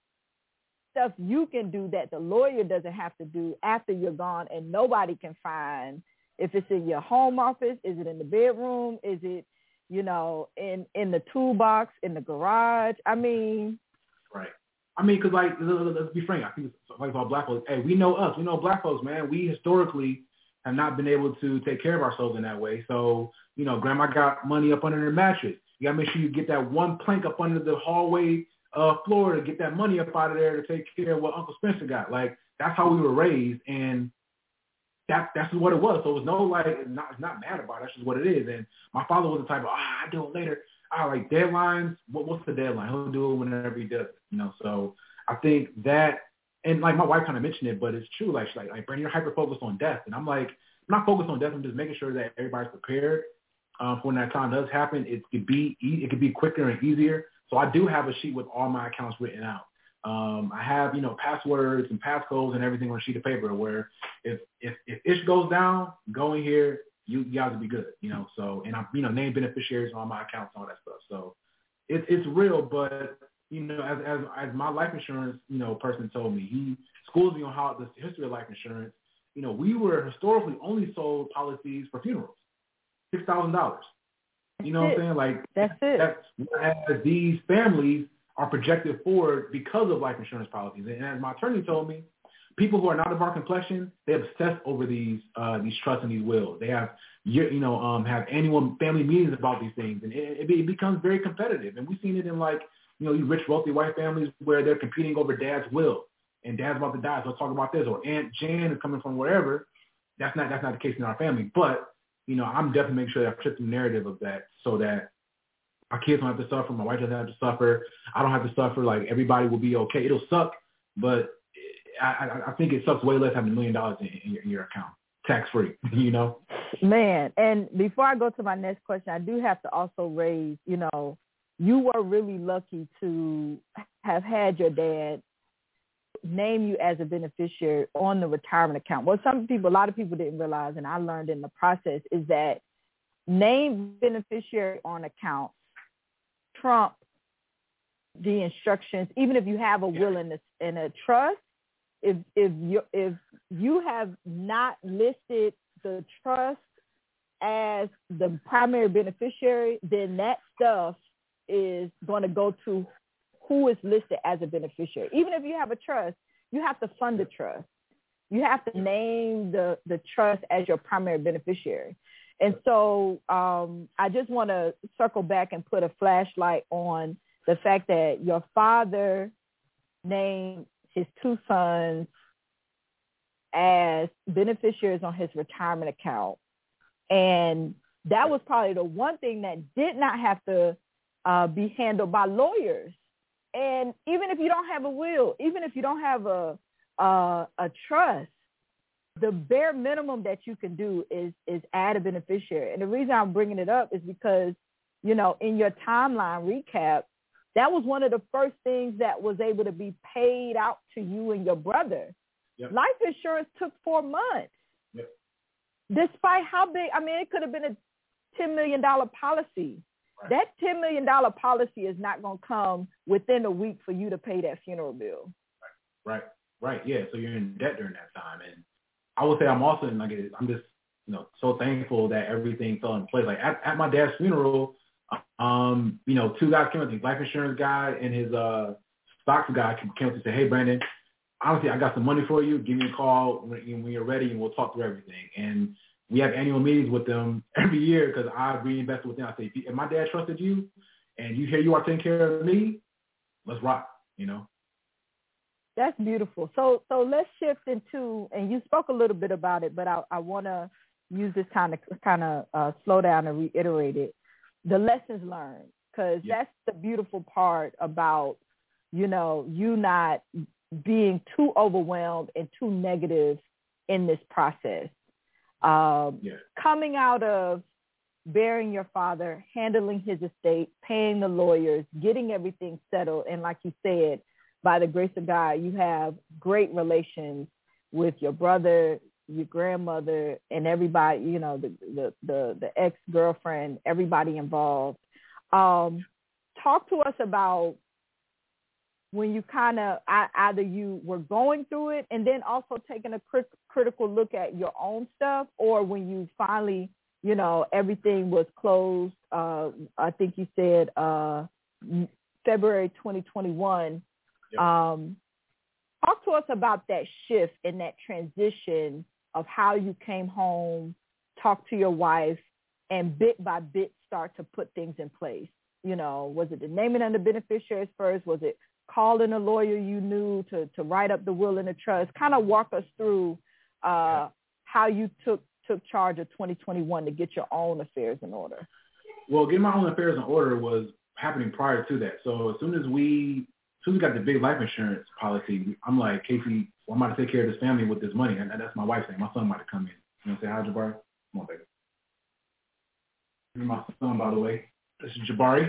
stuff you can do that the lawyer doesn't have to do after you're gone, and nobody can find. If it's in your home office, is it in the bedroom? Is it, you know, in, in the toolbox, in the garage? I mean. Right. I mean, because, like, let's be frank. I think it's like all black folks. Hey, we know us. We know black folks, man. We historically have not been able to take care of ourselves in that way. So, you know, grandma got money up under her mattress. You got to make sure you get that one plank up under the hallway uh, floor to get that money up out of there to take care of what Uncle Spencer got. Like, that's how we were raised, and that that's what it was. So it was no, like, not, it's not mad about it. That's just what it is. And my father was the type of, ah, I'll do it later. I like deadlines. What, what's the deadline? He'll do it whenever he does it, you know. So I think that, and like my wife kind of mentioned it, but it's true. Like, she's like, like, Brandon, you're hyper focused on death, and I'm like, I'm not focused on death. I'm just making sure that everybody's prepared uh, for when that time does happen. It could be it could be quicker and easier. So I do have a sheet with all my accounts written out. Um, I have, you know, passwords and passcodes and everything on a sheet of paper where if if if ish goes down, go in here, you, you guys will be good, you know. So, and I'm, you know, named beneficiaries on my accounts and all that stuff. So it's it's real, but you know, as as as my life insurance, you know, person told me, he schools me on how the history of life insurance. You know, we were historically only sold policies for funerals, six thousand dollars. You know what I'm saying? Like, that's it. That's, as these families are projected forward because of life insurance policies. And as my attorney told me, people who are not of our complexion, they obsess over these uh, these trusts and these wills. They have, you know, um, have annual family meetings about these things, and it, it becomes very competitive. And we've seen it in, like, you know, these rich, wealthy white families where they're competing over dad's will, and dad's about to die, so let's talk about this. Or Aunt Jan is coming from wherever. That's not that's not the case in our family. But, you know, I'm definitely making sure that I flip the narrative of that so that our kids don't have to suffer. My wife doesn't have to suffer. I don't have to suffer. Like, everybody will be okay. It'll suck, but I, I, I think it sucks way less having a million dollars in, in, your, in your account, tax-free, you know? Man, and before I go to my next question, I do have to also raise, you know, you were really lucky to have had your dad name you as a beneficiary on the retirement account. Well, some people, a lot of people didn't realize, and I learned in the process, is that named beneficiary on accounts trump the instructions. Even if you have a will in a, in a trust, if if you if you have not listed the trust as the primary beneficiary, then that stuff is going to go to who is listed as a beneficiary. Even if you have a trust, you have to fund the trust. You have to name the, the trust as your primary beneficiary. And so um, I just want to circle back and put a flashlight on the fact that your father named his two sons as beneficiaries on his retirement account. And that was probably the one thing that did not have to uh, be handled by lawyers. And even if you don't have a will, even if you don't have a uh, a trust, the bare minimum that you can do is is add a beneficiary. And the reason I'm bringing it up is because, you know, in your timeline recap, that was one of the first things that was able to be paid out to you and your brother. Yep. Life insurance took four months. Yep. Despite how big, I mean, it could have been a ten million dollars policy. Right. That ten million dollars policy is not going to come within a week for you to pay that funeral bill. Right, right, right. Yeah, so you're in debt during that time. And I would say I'm also in, like, I'm just, you know, so thankful that everything fell in place. Like, at, at my dad's funeral, um, you know, two guys came up, the life insurance guy and his uh, stocks guy came up and said, hey, Brandon, honestly, I got some money for you. Give me a call when, when you're ready, and we'll talk through everything. And we have annual meetings with them every year because I reinvested with them. I say, if my dad trusted you and you hear you are taking care of me, let's rock, you know? That's beautiful. So so let's shift into, and you spoke a little bit about it, but I, I want to use this time to kind of uh, slow down and reiterate it. The lessons learned, because yeah. that's the beautiful part about, you know, you not being too overwhelmed and too negative in this process. Um, yeah. Coming out of burying your father, handling his estate, paying the lawyers, getting everything settled, and like you said, by the grace of God, you have great relations with your brother, your grandmother, and everybody, you know, the the the, the ex-girlfriend, everybody involved. Um, talk to us about when you kind of, either you were going through it and then also taking a crit- critical look at your own stuff, or when you finally, you know, everything was closed. Uh, I think you said uh, February twenty twenty-one. Yep. Um, talk to us about that shift and that transition of how you came home, talked to your wife, and bit by bit start to put things in place. You know, was it the naming of the beneficiaries first? Was it calling a lawyer you knew to, to write up the will and the trust? Kind of walk us through uh, yeah. how you took took charge of twenty twenty-one to get your own affairs in order. Well, getting my own affairs in order was happening prior to that. So as soon as we As soon as we got the big life insurance policy, I'm like, Casey, well, I'm about to take care of this family with this money. And that's my wife's name. My son might have come in. You know what I'm saying? Hi, Jabari. Come on, baby. This is my son, by the way. This is Jabari.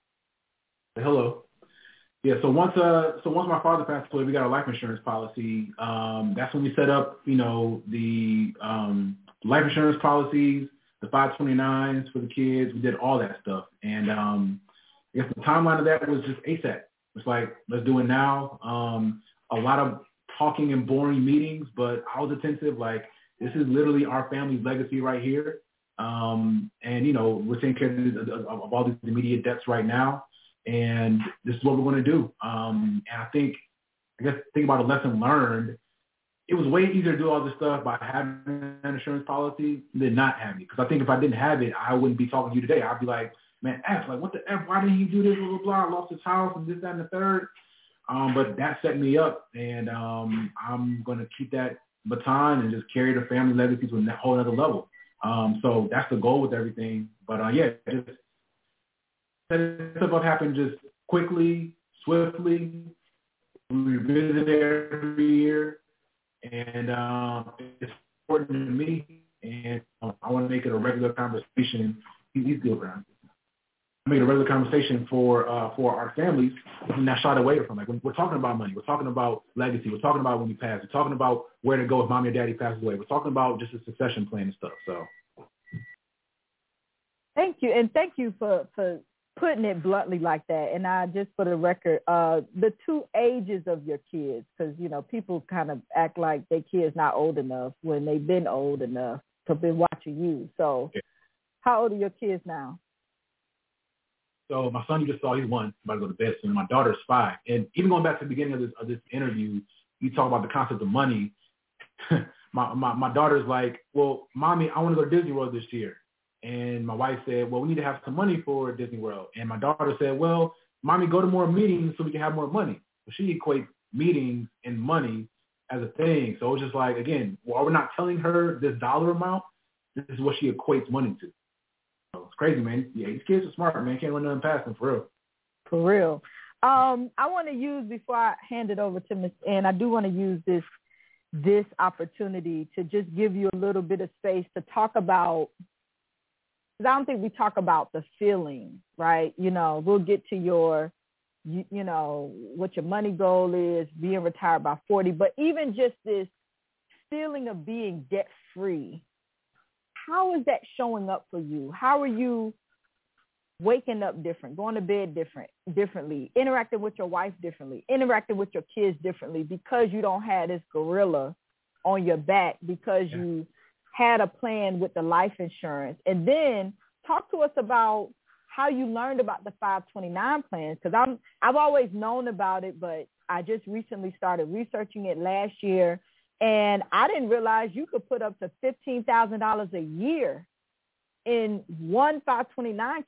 Say hello. Yeah, so once uh, so once my father passed away, we got a life insurance policy. Um, that's when we set up, you know, the um, life insurance policies, the five twenty-nines for the kids. We did all that stuff. And um, I guess the timeline of that was just ASAP. It's like, let's do it now. Um, a lot of talking and boring meetings, but I was attentive. Like, this is literally our family's legacy right here. Um, and, you know, we're taking care of, of, of all these immediate debts right now. And this is what we're going to do. Um, and I think, I guess, think about a lesson learned. It was way easier to do all this stuff by having an insurance policy than not having it. Because I think if I didn't have it, I wouldn't be talking to you today. I'd be like, man, F, like, what the F? Why didn't he do this? Blah, blah, blah. I lost his house and this, that, and the third. Um, but that set me up, and um, I'm going to keep that baton and just carry the family legacy to a whole other level. Um, so that's the goal with everything. But, uh, yeah, just stuff happened just quickly, swiftly. We revisit it every year, and um, it's important to me, and um, I want to make it a regular conversation. He's good around. Make it a regular conversation for uh, for our families, and not shy away from. Like, when we're talking about money, we're talking about legacy, we're talking about when we pass, we're talking about where to go if mommy or daddy passes away, we're talking about just a succession plan and stuff. So, thank you, and thank you for for putting it bluntly like that. And I just, for the record, uh, the two ages of your kids, because you know people kind of act like their kids not old enough when they've been old enough to be watching you. So, yeah. How old are your kids now? So my son, you just saw, he's one, about to go to bed soon. My daughter's five. And even going back to the beginning of this of this interview, you talk about the concept of money. my, my my daughter's like, well, mommy, I want to go to Disney World this year. And my wife said, well, we need to have some money for Disney World. And my daughter said, well, mommy, go to more meetings so we can have more money. So she equates meetings and money as a thing. So it's just like, again, while we're not telling her this dollar amount, this is what she equates money to. It's crazy, man. Yeah, these kids are smart, man. Can't run nothing past them, for real. For real. Um, I want to use, before I hand it over to Miz Ann, I do want to use this this opportunity to just give you a little bit of space to talk about, because I don't think we talk about the feeling, right? You know, we'll get to your, you, you know, what your money goal is, being retired by forty, but even just this feeling of being debt-free. How is that showing up for you? How are you waking up different, going to bed different, differently, interacting with your wife differently, interacting with your kids differently because you don't have this gorilla on your back, because yeah. you had a plan with the life insurance. And then talk to us about how you learned about the five twenty-nine plans, because I'm I've always known about it, but I just recently started researching it last year, and I didn't realize you could put up to fifteen thousand dollars a year in one five twenty-nine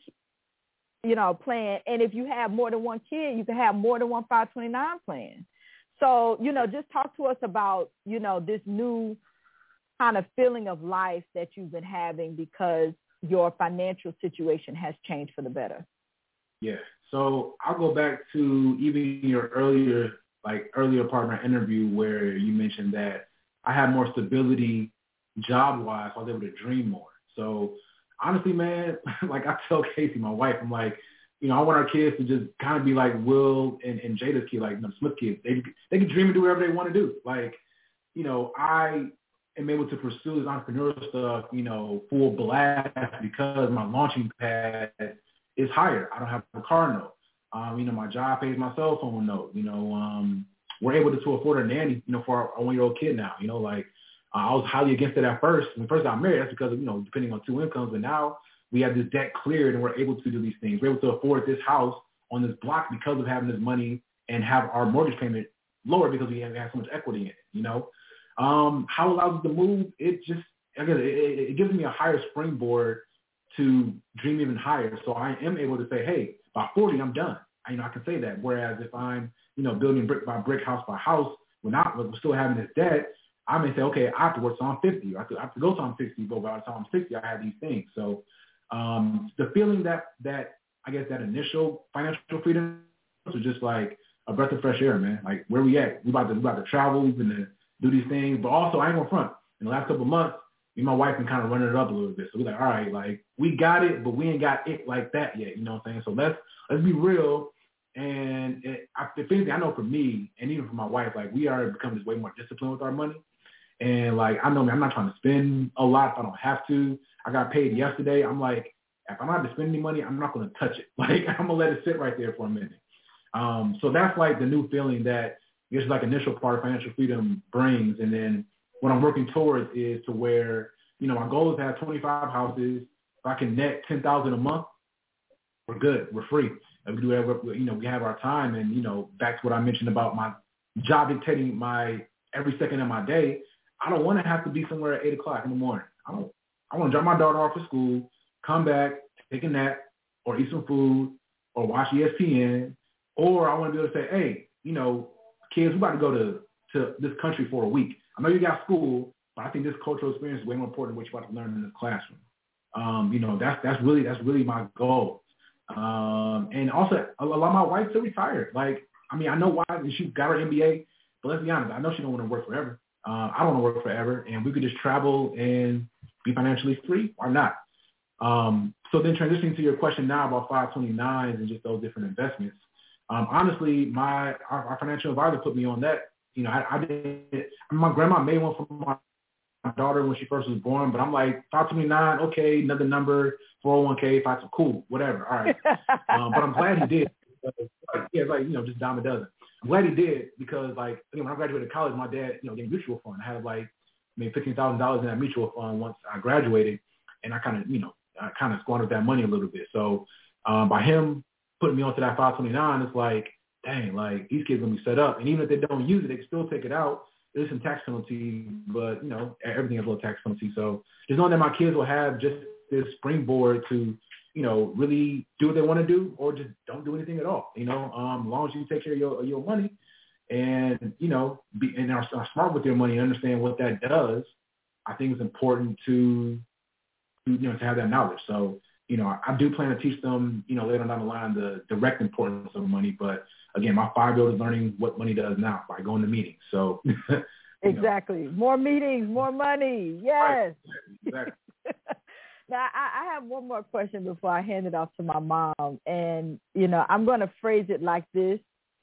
you know, plan. And if you have more than one kid, you can have more than one five twenty-nine plan. So, you know, just talk to us about, you know, this new kind of feeling of life that you've been having because your financial situation has changed for the better. Yeah. So I'll go back to even your earlier, like earlier part of my interview where you mentioned that I had more stability job-wise, so I was able to dream more. So honestly, man, like I tell Casey, my wife, I'm like, you know, I want our kids to just kind of be like Will and, and Jada's kid, like you know, Smith kids. They they can dream and do whatever they want to do. Like, you know, I am able to pursue this entrepreneurial stuff, you know, full blast because my launching pad is higher. I don't have a car note. Um, you know, my job pays my cell phone note. You know, um, we're able to, to afford a nanny, you know, for our one-year-old kid now. You know, like. Uh, I was highly against it at first. When first I got married, that's because of, you know, depending on two incomes. And now we have this debt cleared and we're able to do these things. We're able to afford this house on this block because of having this money and have our mortgage payment lower because we have, we have so much equity in it, you know. Um, how it allows us to move, it just, I guess it, it, it gives me a higher springboard to dream even higher. So I am able to say, hey, by forty, I'm done. I, you know, I can say that. Whereas if I'm, you know, building brick by brick, house by house, we're not, we're still having this debt, I may say, okay, I have to work till I'm fifty. I have to, I have to go till I'm sixty, but by the time I'm sixty, I have these things. So um, the feeling that, that, I guess, that initial financial freedom was just like a breath of fresh air, man. Like, where we at? We about to, we about to travel. We're going to do these things. But also, I ain't going to front. In the last couple of months, me and my wife been kind of running it up a little bit. So we're like, all right, like, we got it, but we ain't got it like that yet. You know what I'm saying? So let's, let's be real. And it, I, if anything, I know for me and even for my wife, like, we are becoming way more disciplined with our money. And, like, I know, man, I'm not trying to spend a lot if I don't have to. I got paid yesterday. I'm like, if I don't have to spend any money, I'm not going to touch it. Like, I'm going to let it sit right there for a minute. Um, so that's, like, the new feeling that I guess, like, initial part of financial freedom brings. And then what I'm working towards is to where, you know, my goal is to have twenty-five houses. If I can net ten thousand a month, we're good. We're free. And we do whatever, you know, we have our time. And, you know, back to what I mentioned about my job dictating my every second of my day. I don't want to have to be somewhere at eight o'clock in the morning. I don't. I want to drop my daughter off at school, come back, take a nap, or eat some food, or watch E S P N, or I want to be able to say, hey, you know, kids, we're about to go to, to this country for a week. I know you got school, but I think this cultural experience is way more important than what you're about to learn in the classroom. Um, you know, that's that's really that's really my goal. Um, and also, allow my wife to retire. Like, I mean, I know why she got her M B A, but let's be honest, I know she don't want to work forever. Uh, I don't want to work forever, and we could just travel and be financially free. Why not? Um, so then transitioning to your question now about five twenty-nines and just those different investments. Um, honestly, my our, our financial advisor put me on that. You know, I, I did. My grandma made one for my daughter when she first was born, but I'm like five twenty-nine, okay, another number, four oh one k, five, cool, whatever, all right. um, but I'm glad he did. Yeah, it's like, you know, just dime a dozen. I'm glad he did because, like, you know, when I graduated college, my dad, you know, gave me a mutual fund. I had like maybe fifteen thousand dollars in that mutual fund once I graduated, and I kind of, you know, I kind of squandered that money a little bit. So um, by him putting me onto that five twenty-nine, it's like, dang, like these kids gonna be set up, and even if they don't use it, they can still take it out. There's some tax penalty, but you know, everything has a little tax penalty. So just knowing that my kids will have just this springboard to, you know, really do what they want to do, or just don't do anything at all. You know, um, as long as you take care of your, your money, and you know, be and are, are smart with your money and understand what that does, I think it's important to, you know, to have that knowledge. So, you know, I, I do plan to teach them, you know, later down the line the direct importance of money. But again, my five-year-old is learning what money does now by going to meetings. So exactly, know. More meetings, more money. Yes. Right. Exactly. Now, I, I have one more question before I hand it off to my mom. And, you know, I'm going to phrase it like this.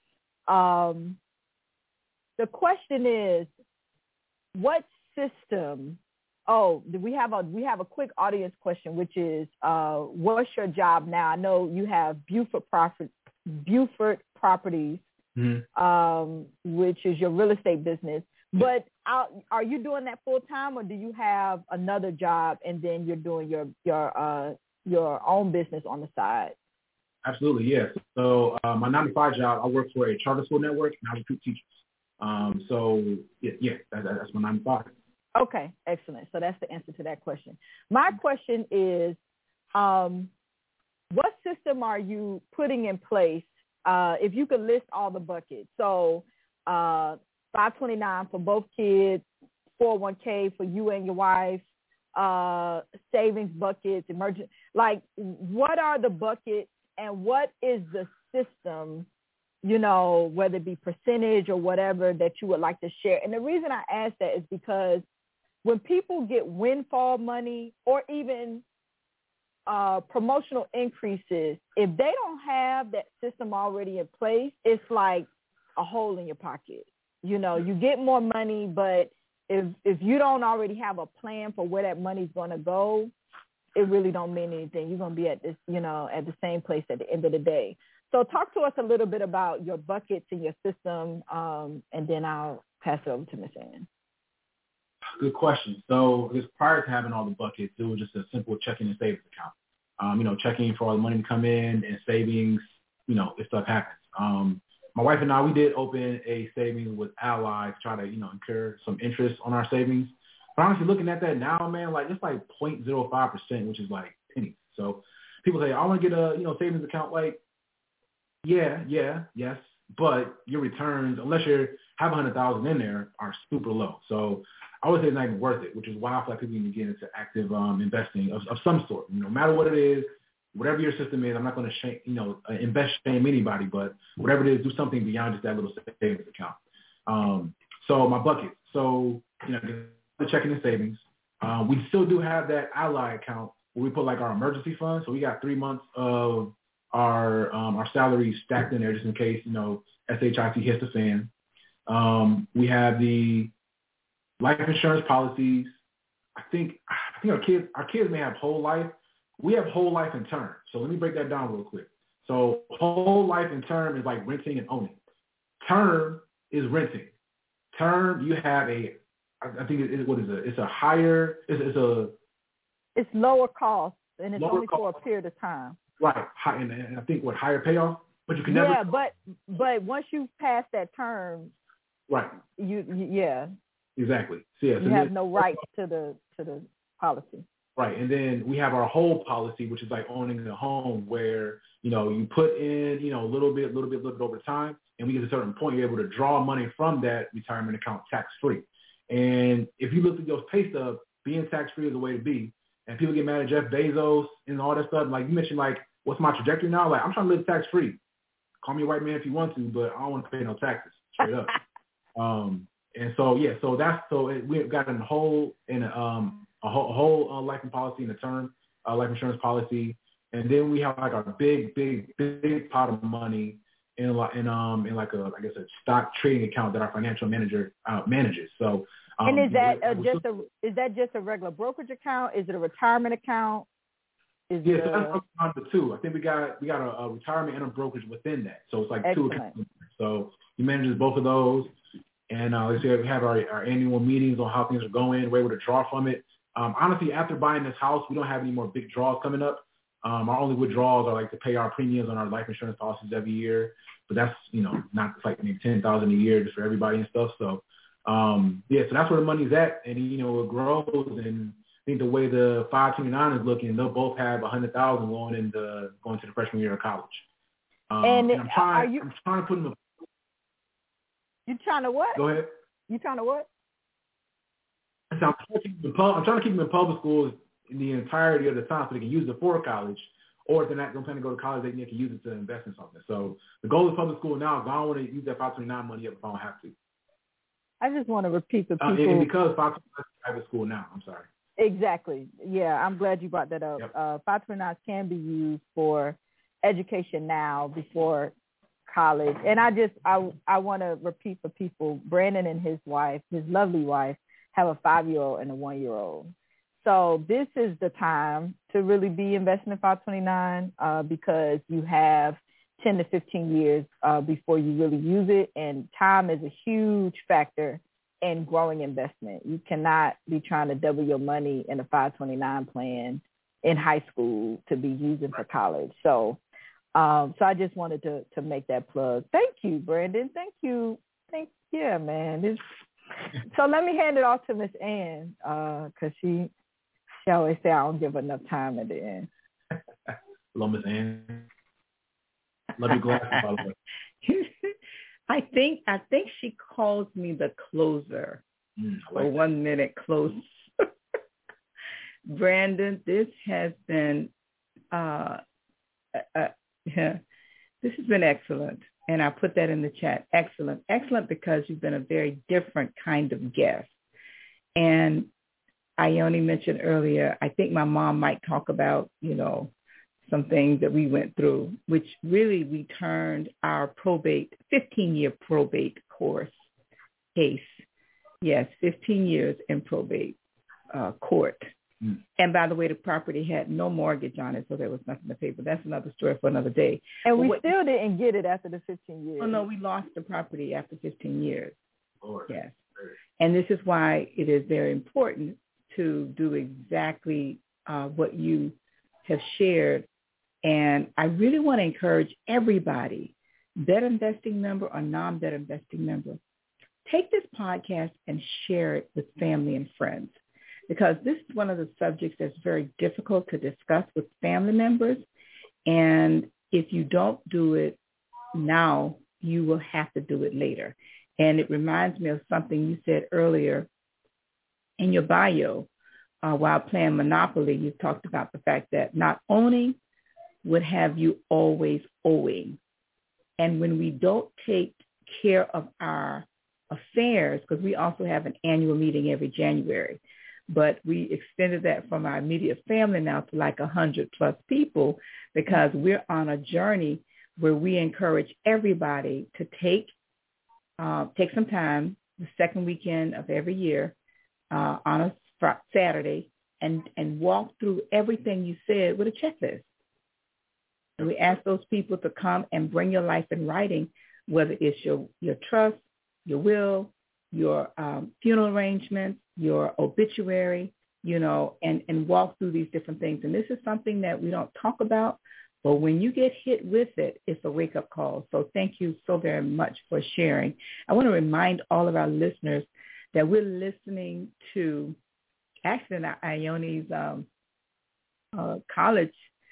Um, the question is, what system Oh, we have a we have a quick audience question, which is, uh, what's your job now? I know you have Buford Profit, Buford Properties, mm-hmm. um, which is your real estate business. But are, are you doing that full time, or do you have another job and then you're doing your your uh, your own business on the side? Absolutely, yes. So uh, my nine to five job, I work for a charter school network, and I recruit teachers. Um, so yeah, yeah that, that's my nine to five. Okay, excellent. So that's the answer to that question. My question is, um, what system are you putting in place? Uh, if you could list all the buckets. So uh, five twenty-nine for both kids, four oh one k for you and your wife, uh, savings buckets, emergent. Like, what are the buckets and what is the system, you know, whether it be percentage or whatever that you would like to share? And the reason I ask that is because when people get windfall money or even uh, promotional increases, if they don't have that system already in place, it's like a hole in your pocket. You know, you get more money, but if if you don't already have a plan for where that money's going to go, it really don't mean anything. You're going to be at this, you know, at the same place at the end of the day. So talk to us a little bit about your buckets and your system, um, and then I'll pass it over to Miz Ann. Good question. So just prior to having all the buckets, it was just a simple checking and savings account. Um, you know, checking for all the money to come in and savings, you know, if stuff happens. Um, my wife and I, we did open a savings with Ally to try to, you know, incur some interest on our savings. But honestly, looking at that now, man, like it's like zero point zero five percent, which is like pennies. So people say, I want to get a, you know, savings account. Like, yeah, yeah, yes. But your returns, unless you have one hundred thousand dollars in there, are super low. So I would say it's not even worth it, which is why I feel like people need to get into active um, investing of, of some sort. You know, no matter what it is, whatever your system is, I'm not going to shame, you know, uh, invest shame anybody, but whatever it is, do something beyond just that little savings account. Um, so my buckets. So, you know, the checking and savings. Uh, we still do have that Ally account where we put like our emergency fund. So we got three months of our um, our salaries stacked in there just in case, you know, S H I T hits the fan. Um, we have the life insurance policies. I think I think our kids our kids may have whole life. We have whole life and term. So let me break that down real quick. So whole life and term is like renting and owning. Term is renting. Term, you have a I think it, it what is it? It's a higher it's, it's a it's lower cost and it's only cost. For a period of time. Right. High, and, and I think what higher payoff, but you can never. Yeah, but but once you pass that term. Right. You, you yeah. Exactly. So, yeah, you so have then, no right to the to the policy. Right, and then we have our whole policy, which is like owning a home, where you know you put in you know a little bit, little bit, little bit over time, and we get to a certain point, you're able to draw money from that retirement account tax free. And if you look at those pay stubs, being tax free is the way to be. And people get mad at Jeff Bezos and all that stuff. Like you mentioned, like what's my trajectory now? Like I'm trying to live tax free. Call me a white man if you want to, but I don't want to pay no taxes straight up. um, and so yeah, so that's so it, we've got a whole in a, um a whole, a whole uh, life and policy and a term uh, life insurance policy, and then we have like our big, big, big pot of money in like in um in like a I guess a stock trading account that our financial manager uh, manages. So. Um, and is that uh, just a is that just a regular brokerage account? Is it a retirement account? Is yeah, it so a... that's on the two. I think we got we got a, a retirement and a brokerage within that. So it's like Excellent. two accounts. So he manages both of those. And uh, let's say we have our, our annual meetings on how things are going. We're able to draw from it. Um, honestly, after buying this house, we don't have any more big draws coming up. Um, our only withdrawals are like to pay our premiums on our life insurance policies every year. But that's, you know, not it's like maybe ten thousand dollars a year just for everybody and stuff. So, um, yeah, so that's where the money's at. And, you know, it grows. And I think the way the five twenty-nine is looking, they'll both have one hundred thousand dollars going into going to the freshman year of college. Um, and, and I'm trying, are you, I'm trying to put them. You trying to what? Go ahead. You trying to what? So I'm, trying to keep them in pub, I'm trying to keep them in public schools in the entirety of the time so they can use it for college. Or if they're not going to plan to go to college, they can use it to invest in something. So the goal of public school now is I don't want to use that five twenty-nine money up if I don't have to. I just want to repeat the people. Uh, and because five twenty-nine is private school now, I'm sorry. Exactly. Yeah, I'm glad you brought that up. Yep. Uh, five twenty-nines can be used for education now before college. And I just, I, I want to repeat for people, Brandon and his wife, his lovely wife, have a five-year-old and a one-year-old. So this is the time to really be investing in five twenty-nine uh, because you have ten to fifteen years uh, before you really use it. And time is a huge factor in growing investment. You cannot be trying to double your money in a five twenty-nine plan in high school to be using for college. So um, so I just wanted to, to make that plug. Thank you, Brandon. Thank you. Thank Yeah, man. This, so let me hand it off to Miss Ann because uh, she, she always say I don't give enough time at the end. Hello, Miss Ann. Love your glasses, by the way. I think I think she calls me the closer. Mm, I like or one minute close. Brandon, this has been uh, uh, yeah, this has been excellent, and I put that in the chat. Excellent, excellent, because you've been a very different kind of guest. And Ione mentioned earlier, I think my mom might talk about, you know, some things that we went through, which really we turned our probate, fifteen-year probate course case. Yes, fifteen years in probate uh, court. Mm. And by the way, the property had no mortgage on it, so there was nothing to pay. But that's another story for another day. And we what, still didn't get it after the fifteen years. Oh, no, we lost the property after fifteen years. Lord. Yes. And this is why it is very important to do exactly uh, what you have shared. And I really want to encourage everybody, debt investing member or non-debt investing member, take this podcast and share it with family and friends, because this is one of the subjects that's very difficult to discuss with family members. And if you don't do it now, you will have to do it later. And it reminds me of something you said earlier in your bio. Uh, while playing Monopoly, you talked about the fact that not owning would have you always owing. And when we don't take care of our affairs, because we also have an annual meeting every January, but we extended that from our immediate family now to like one hundred plus people, because we're on a journey where we encourage everybody to take uh, take some time the second weekend of every year uh, on a fr- Saturday and, and walk through everything you said with a checklist. And we ask those people to come and bring your life in writing, whether it's your, your trust, your will, your um, funeral arrangements, your obituary, you know, and, and walk through these different things. And this is something that we don't talk about, but when you get hit with it, it's a wake-up call. So thank you so very much for sharing. I want to remind all of our listeners that we're listening to, actually, not Ione's um, uh, college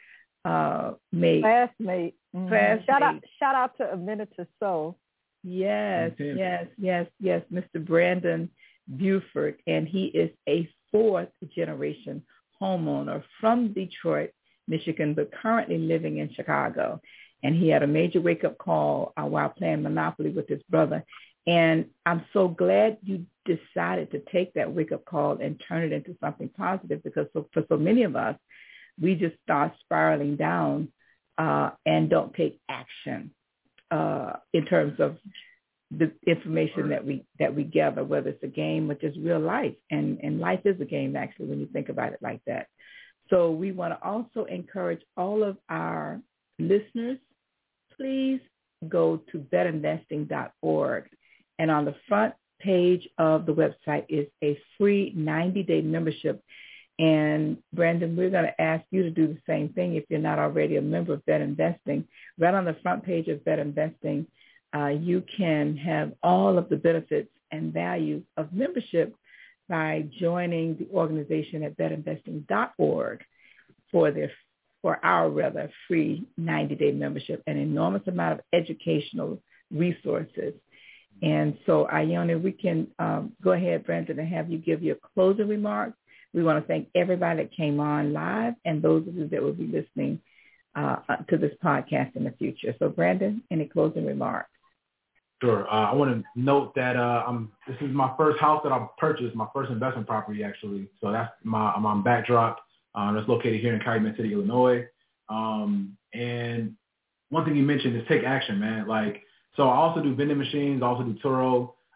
uh, mate. Classmate. Mm-hmm. Classmate. Shout out, shout out to A Minute to Soul. Yes, yes, yes, yes, Mister Brandon Buford, and he is a fourth generation homeowner from Detroit, Michigan, but currently living in Chicago. And he had a major wake-up call uh, while playing Monopoly with his brother. And I'm so glad you decided to take that wake-up call and turn it into something positive, because so, for so many of us, we just start spiraling down uh, and don't take action uh, in terms of the information that we that we gather, whether it's a game or just real life. And, and life is a game, actually, when you think about it like that. So we want to also encourage all of our listeners, please go to bet investing dot org. And on the front page of the website is a free ninety-day membership. And Brandon, we're going to ask you to do the same thing if you're not already a member of Bet Investing. Right on the front page of Bet Investing, uh, you can have all of the benefits and values of membership by joining the organization at bet investing dot org for their for our rather free ninety-day membership, an enormous amount of educational resources. And so, Ione, we can um, go ahead, Brandon, and have you give your closing remarks. We want to thank everybody that came on live and those of you that will be listening uh, to this podcast in the future. So, Brandon, any closing remarks? Sure. Uh, I want to note that uh, I'm, this is my first house that I've purchased, my first investment property, actually. So that's my, I'm on Backdrop. Um, it's located here in Calumet City, Illinois. Um, and one thing you mentioned is take action, man. Like, so I also do vending machines. I also do Turo.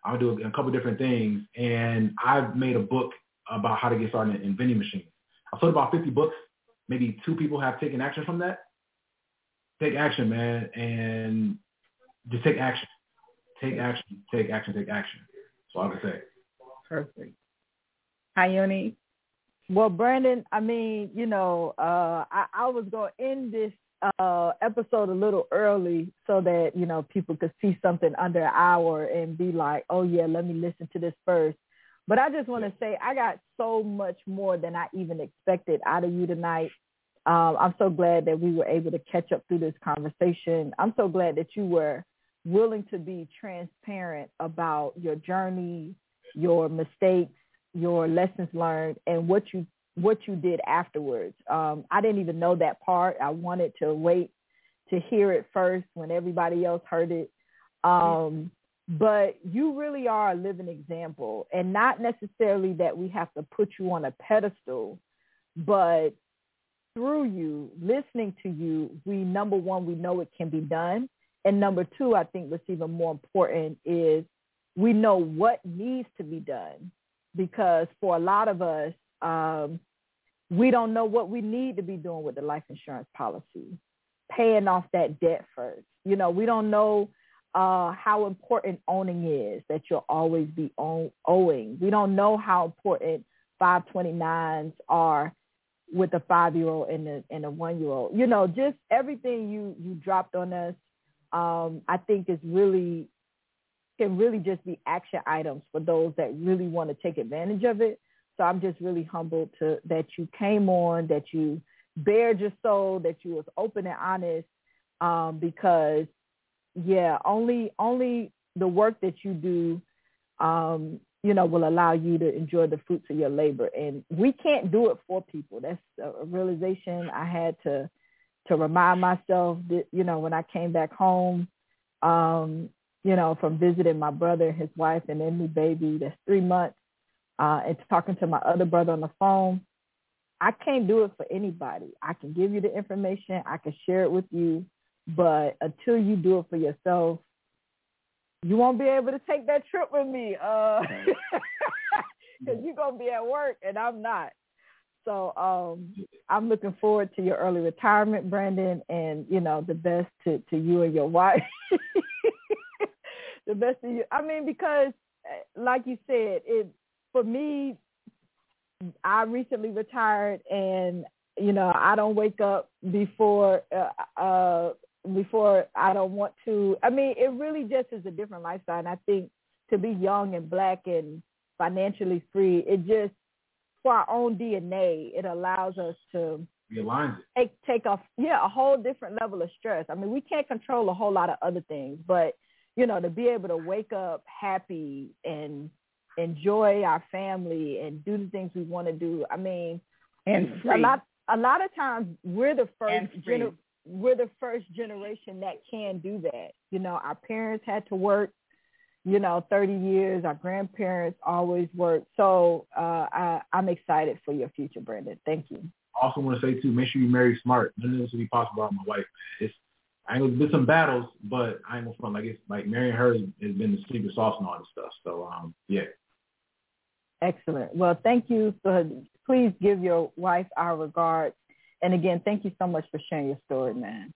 I'll do a, a couple different things. And I've made a book about how to get started in vending machines. I've sold about fifty books. Maybe two people have taken action from that. Take action, man, and just take action. Take action, take action, take action. That's all I can say. Perfect. Ione? Well, Brandon, I mean, you know, uh, I, I was going to end this uh, episode a little early so that, you know, people could see something under an hour and be like, oh, yeah, let me listen to this first. But I just want to say I got so much more than I even expected out of you tonight. Um, I'm so glad that we were able to catch up through this conversation. I'm so glad that you were willing to be transparent about your journey, your mistakes, your lessons learned, and what you what you did afterwards. Um, I didn't even know that part. I wanted to wait to hear it first when everybody else heard it. Um, but you really are a living example, and not necessarily that we have to put you on a pedestal, but through you, listening to you, we, number one, we know it can be done. And number two, I think what's even more important is we know what needs to be done, because for a lot of us, um, we don't know what we need to be doing with the life insurance policy, paying off that debt first. You know, we don't know uh, how important owning is, that you'll always be own, owing. We don't know how important five twenty-nines are with a five-year-old and a, and a one-year-old. You know, just everything you, you dropped on us, um, I think is really, can really just be action items for those that really want to take advantage of it. So I'm just really humbled to that you came on, that you bared your soul, that you was open and honest, um, because, yeah, only only the work that you do, um, you know, will allow you to enjoy the fruits of your labor. And we can't do it for people. That's a realization I had to to remind myself that, you know, when I came back home, um, you know, from visiting my brother and his wife and their new baby that's three months, uh, and talking to my other brother on the phone. I can't do it for anybody. I can give you the information. I can share it with you. But until you do it for yourself, you won't be able to take that trip with me because uh, you're going to be at work and I'm not. So um, I'm looking forward to your early retirement, Brandon, and, you know, the best to, to you and your wife. The best of you. I mean, because like you said, it for me, I recently retired and, you know, I don't wake up before uh, uh, before I don't want to. I mean, it really just is a different lifestyle. And I think to be young and black and financially free, it just, for our own D N A, it allows us to realigns it. Take, take a, yeah, a whole different level of stress. I mean, we can't control a whole lot of other things, but, you know, to be able to wake up happy and enjoy our family and do the things we want to do. I mean, and free. a lot, a lot of times we're the first, gener- we're the first generation that can do that. You know, our parents had to work, you know, thirty years. Our grandparents always worked. So uh, I, I'm excited for your future, Brandon. Thank you. I also want to say, too, make sure you marry smart. None of this will be possible without my wife. It's, I ain't been some battles, but I ain't gonna front. Like, it's like marrying her has, has been the secret sauce and all this stuff. So, um, yeah. Excellent. Well, thank you. For, please give your wife our regards. And again, thank you so much for sharing your story, man.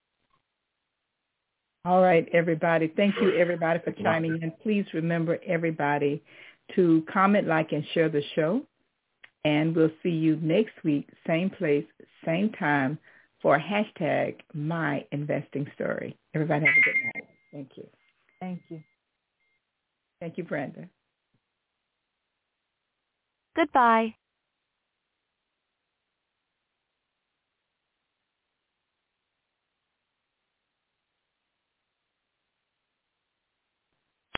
All right, everybody. Thank you, everybody, for chiming in. Please remember, everybody, to comment, like, and share the show. And we'll see you next week, same place, same time, for hashtag My Investing Story. Everybody have a good night. Thank you. Thank you. Thank you, Brenda. Goodbye.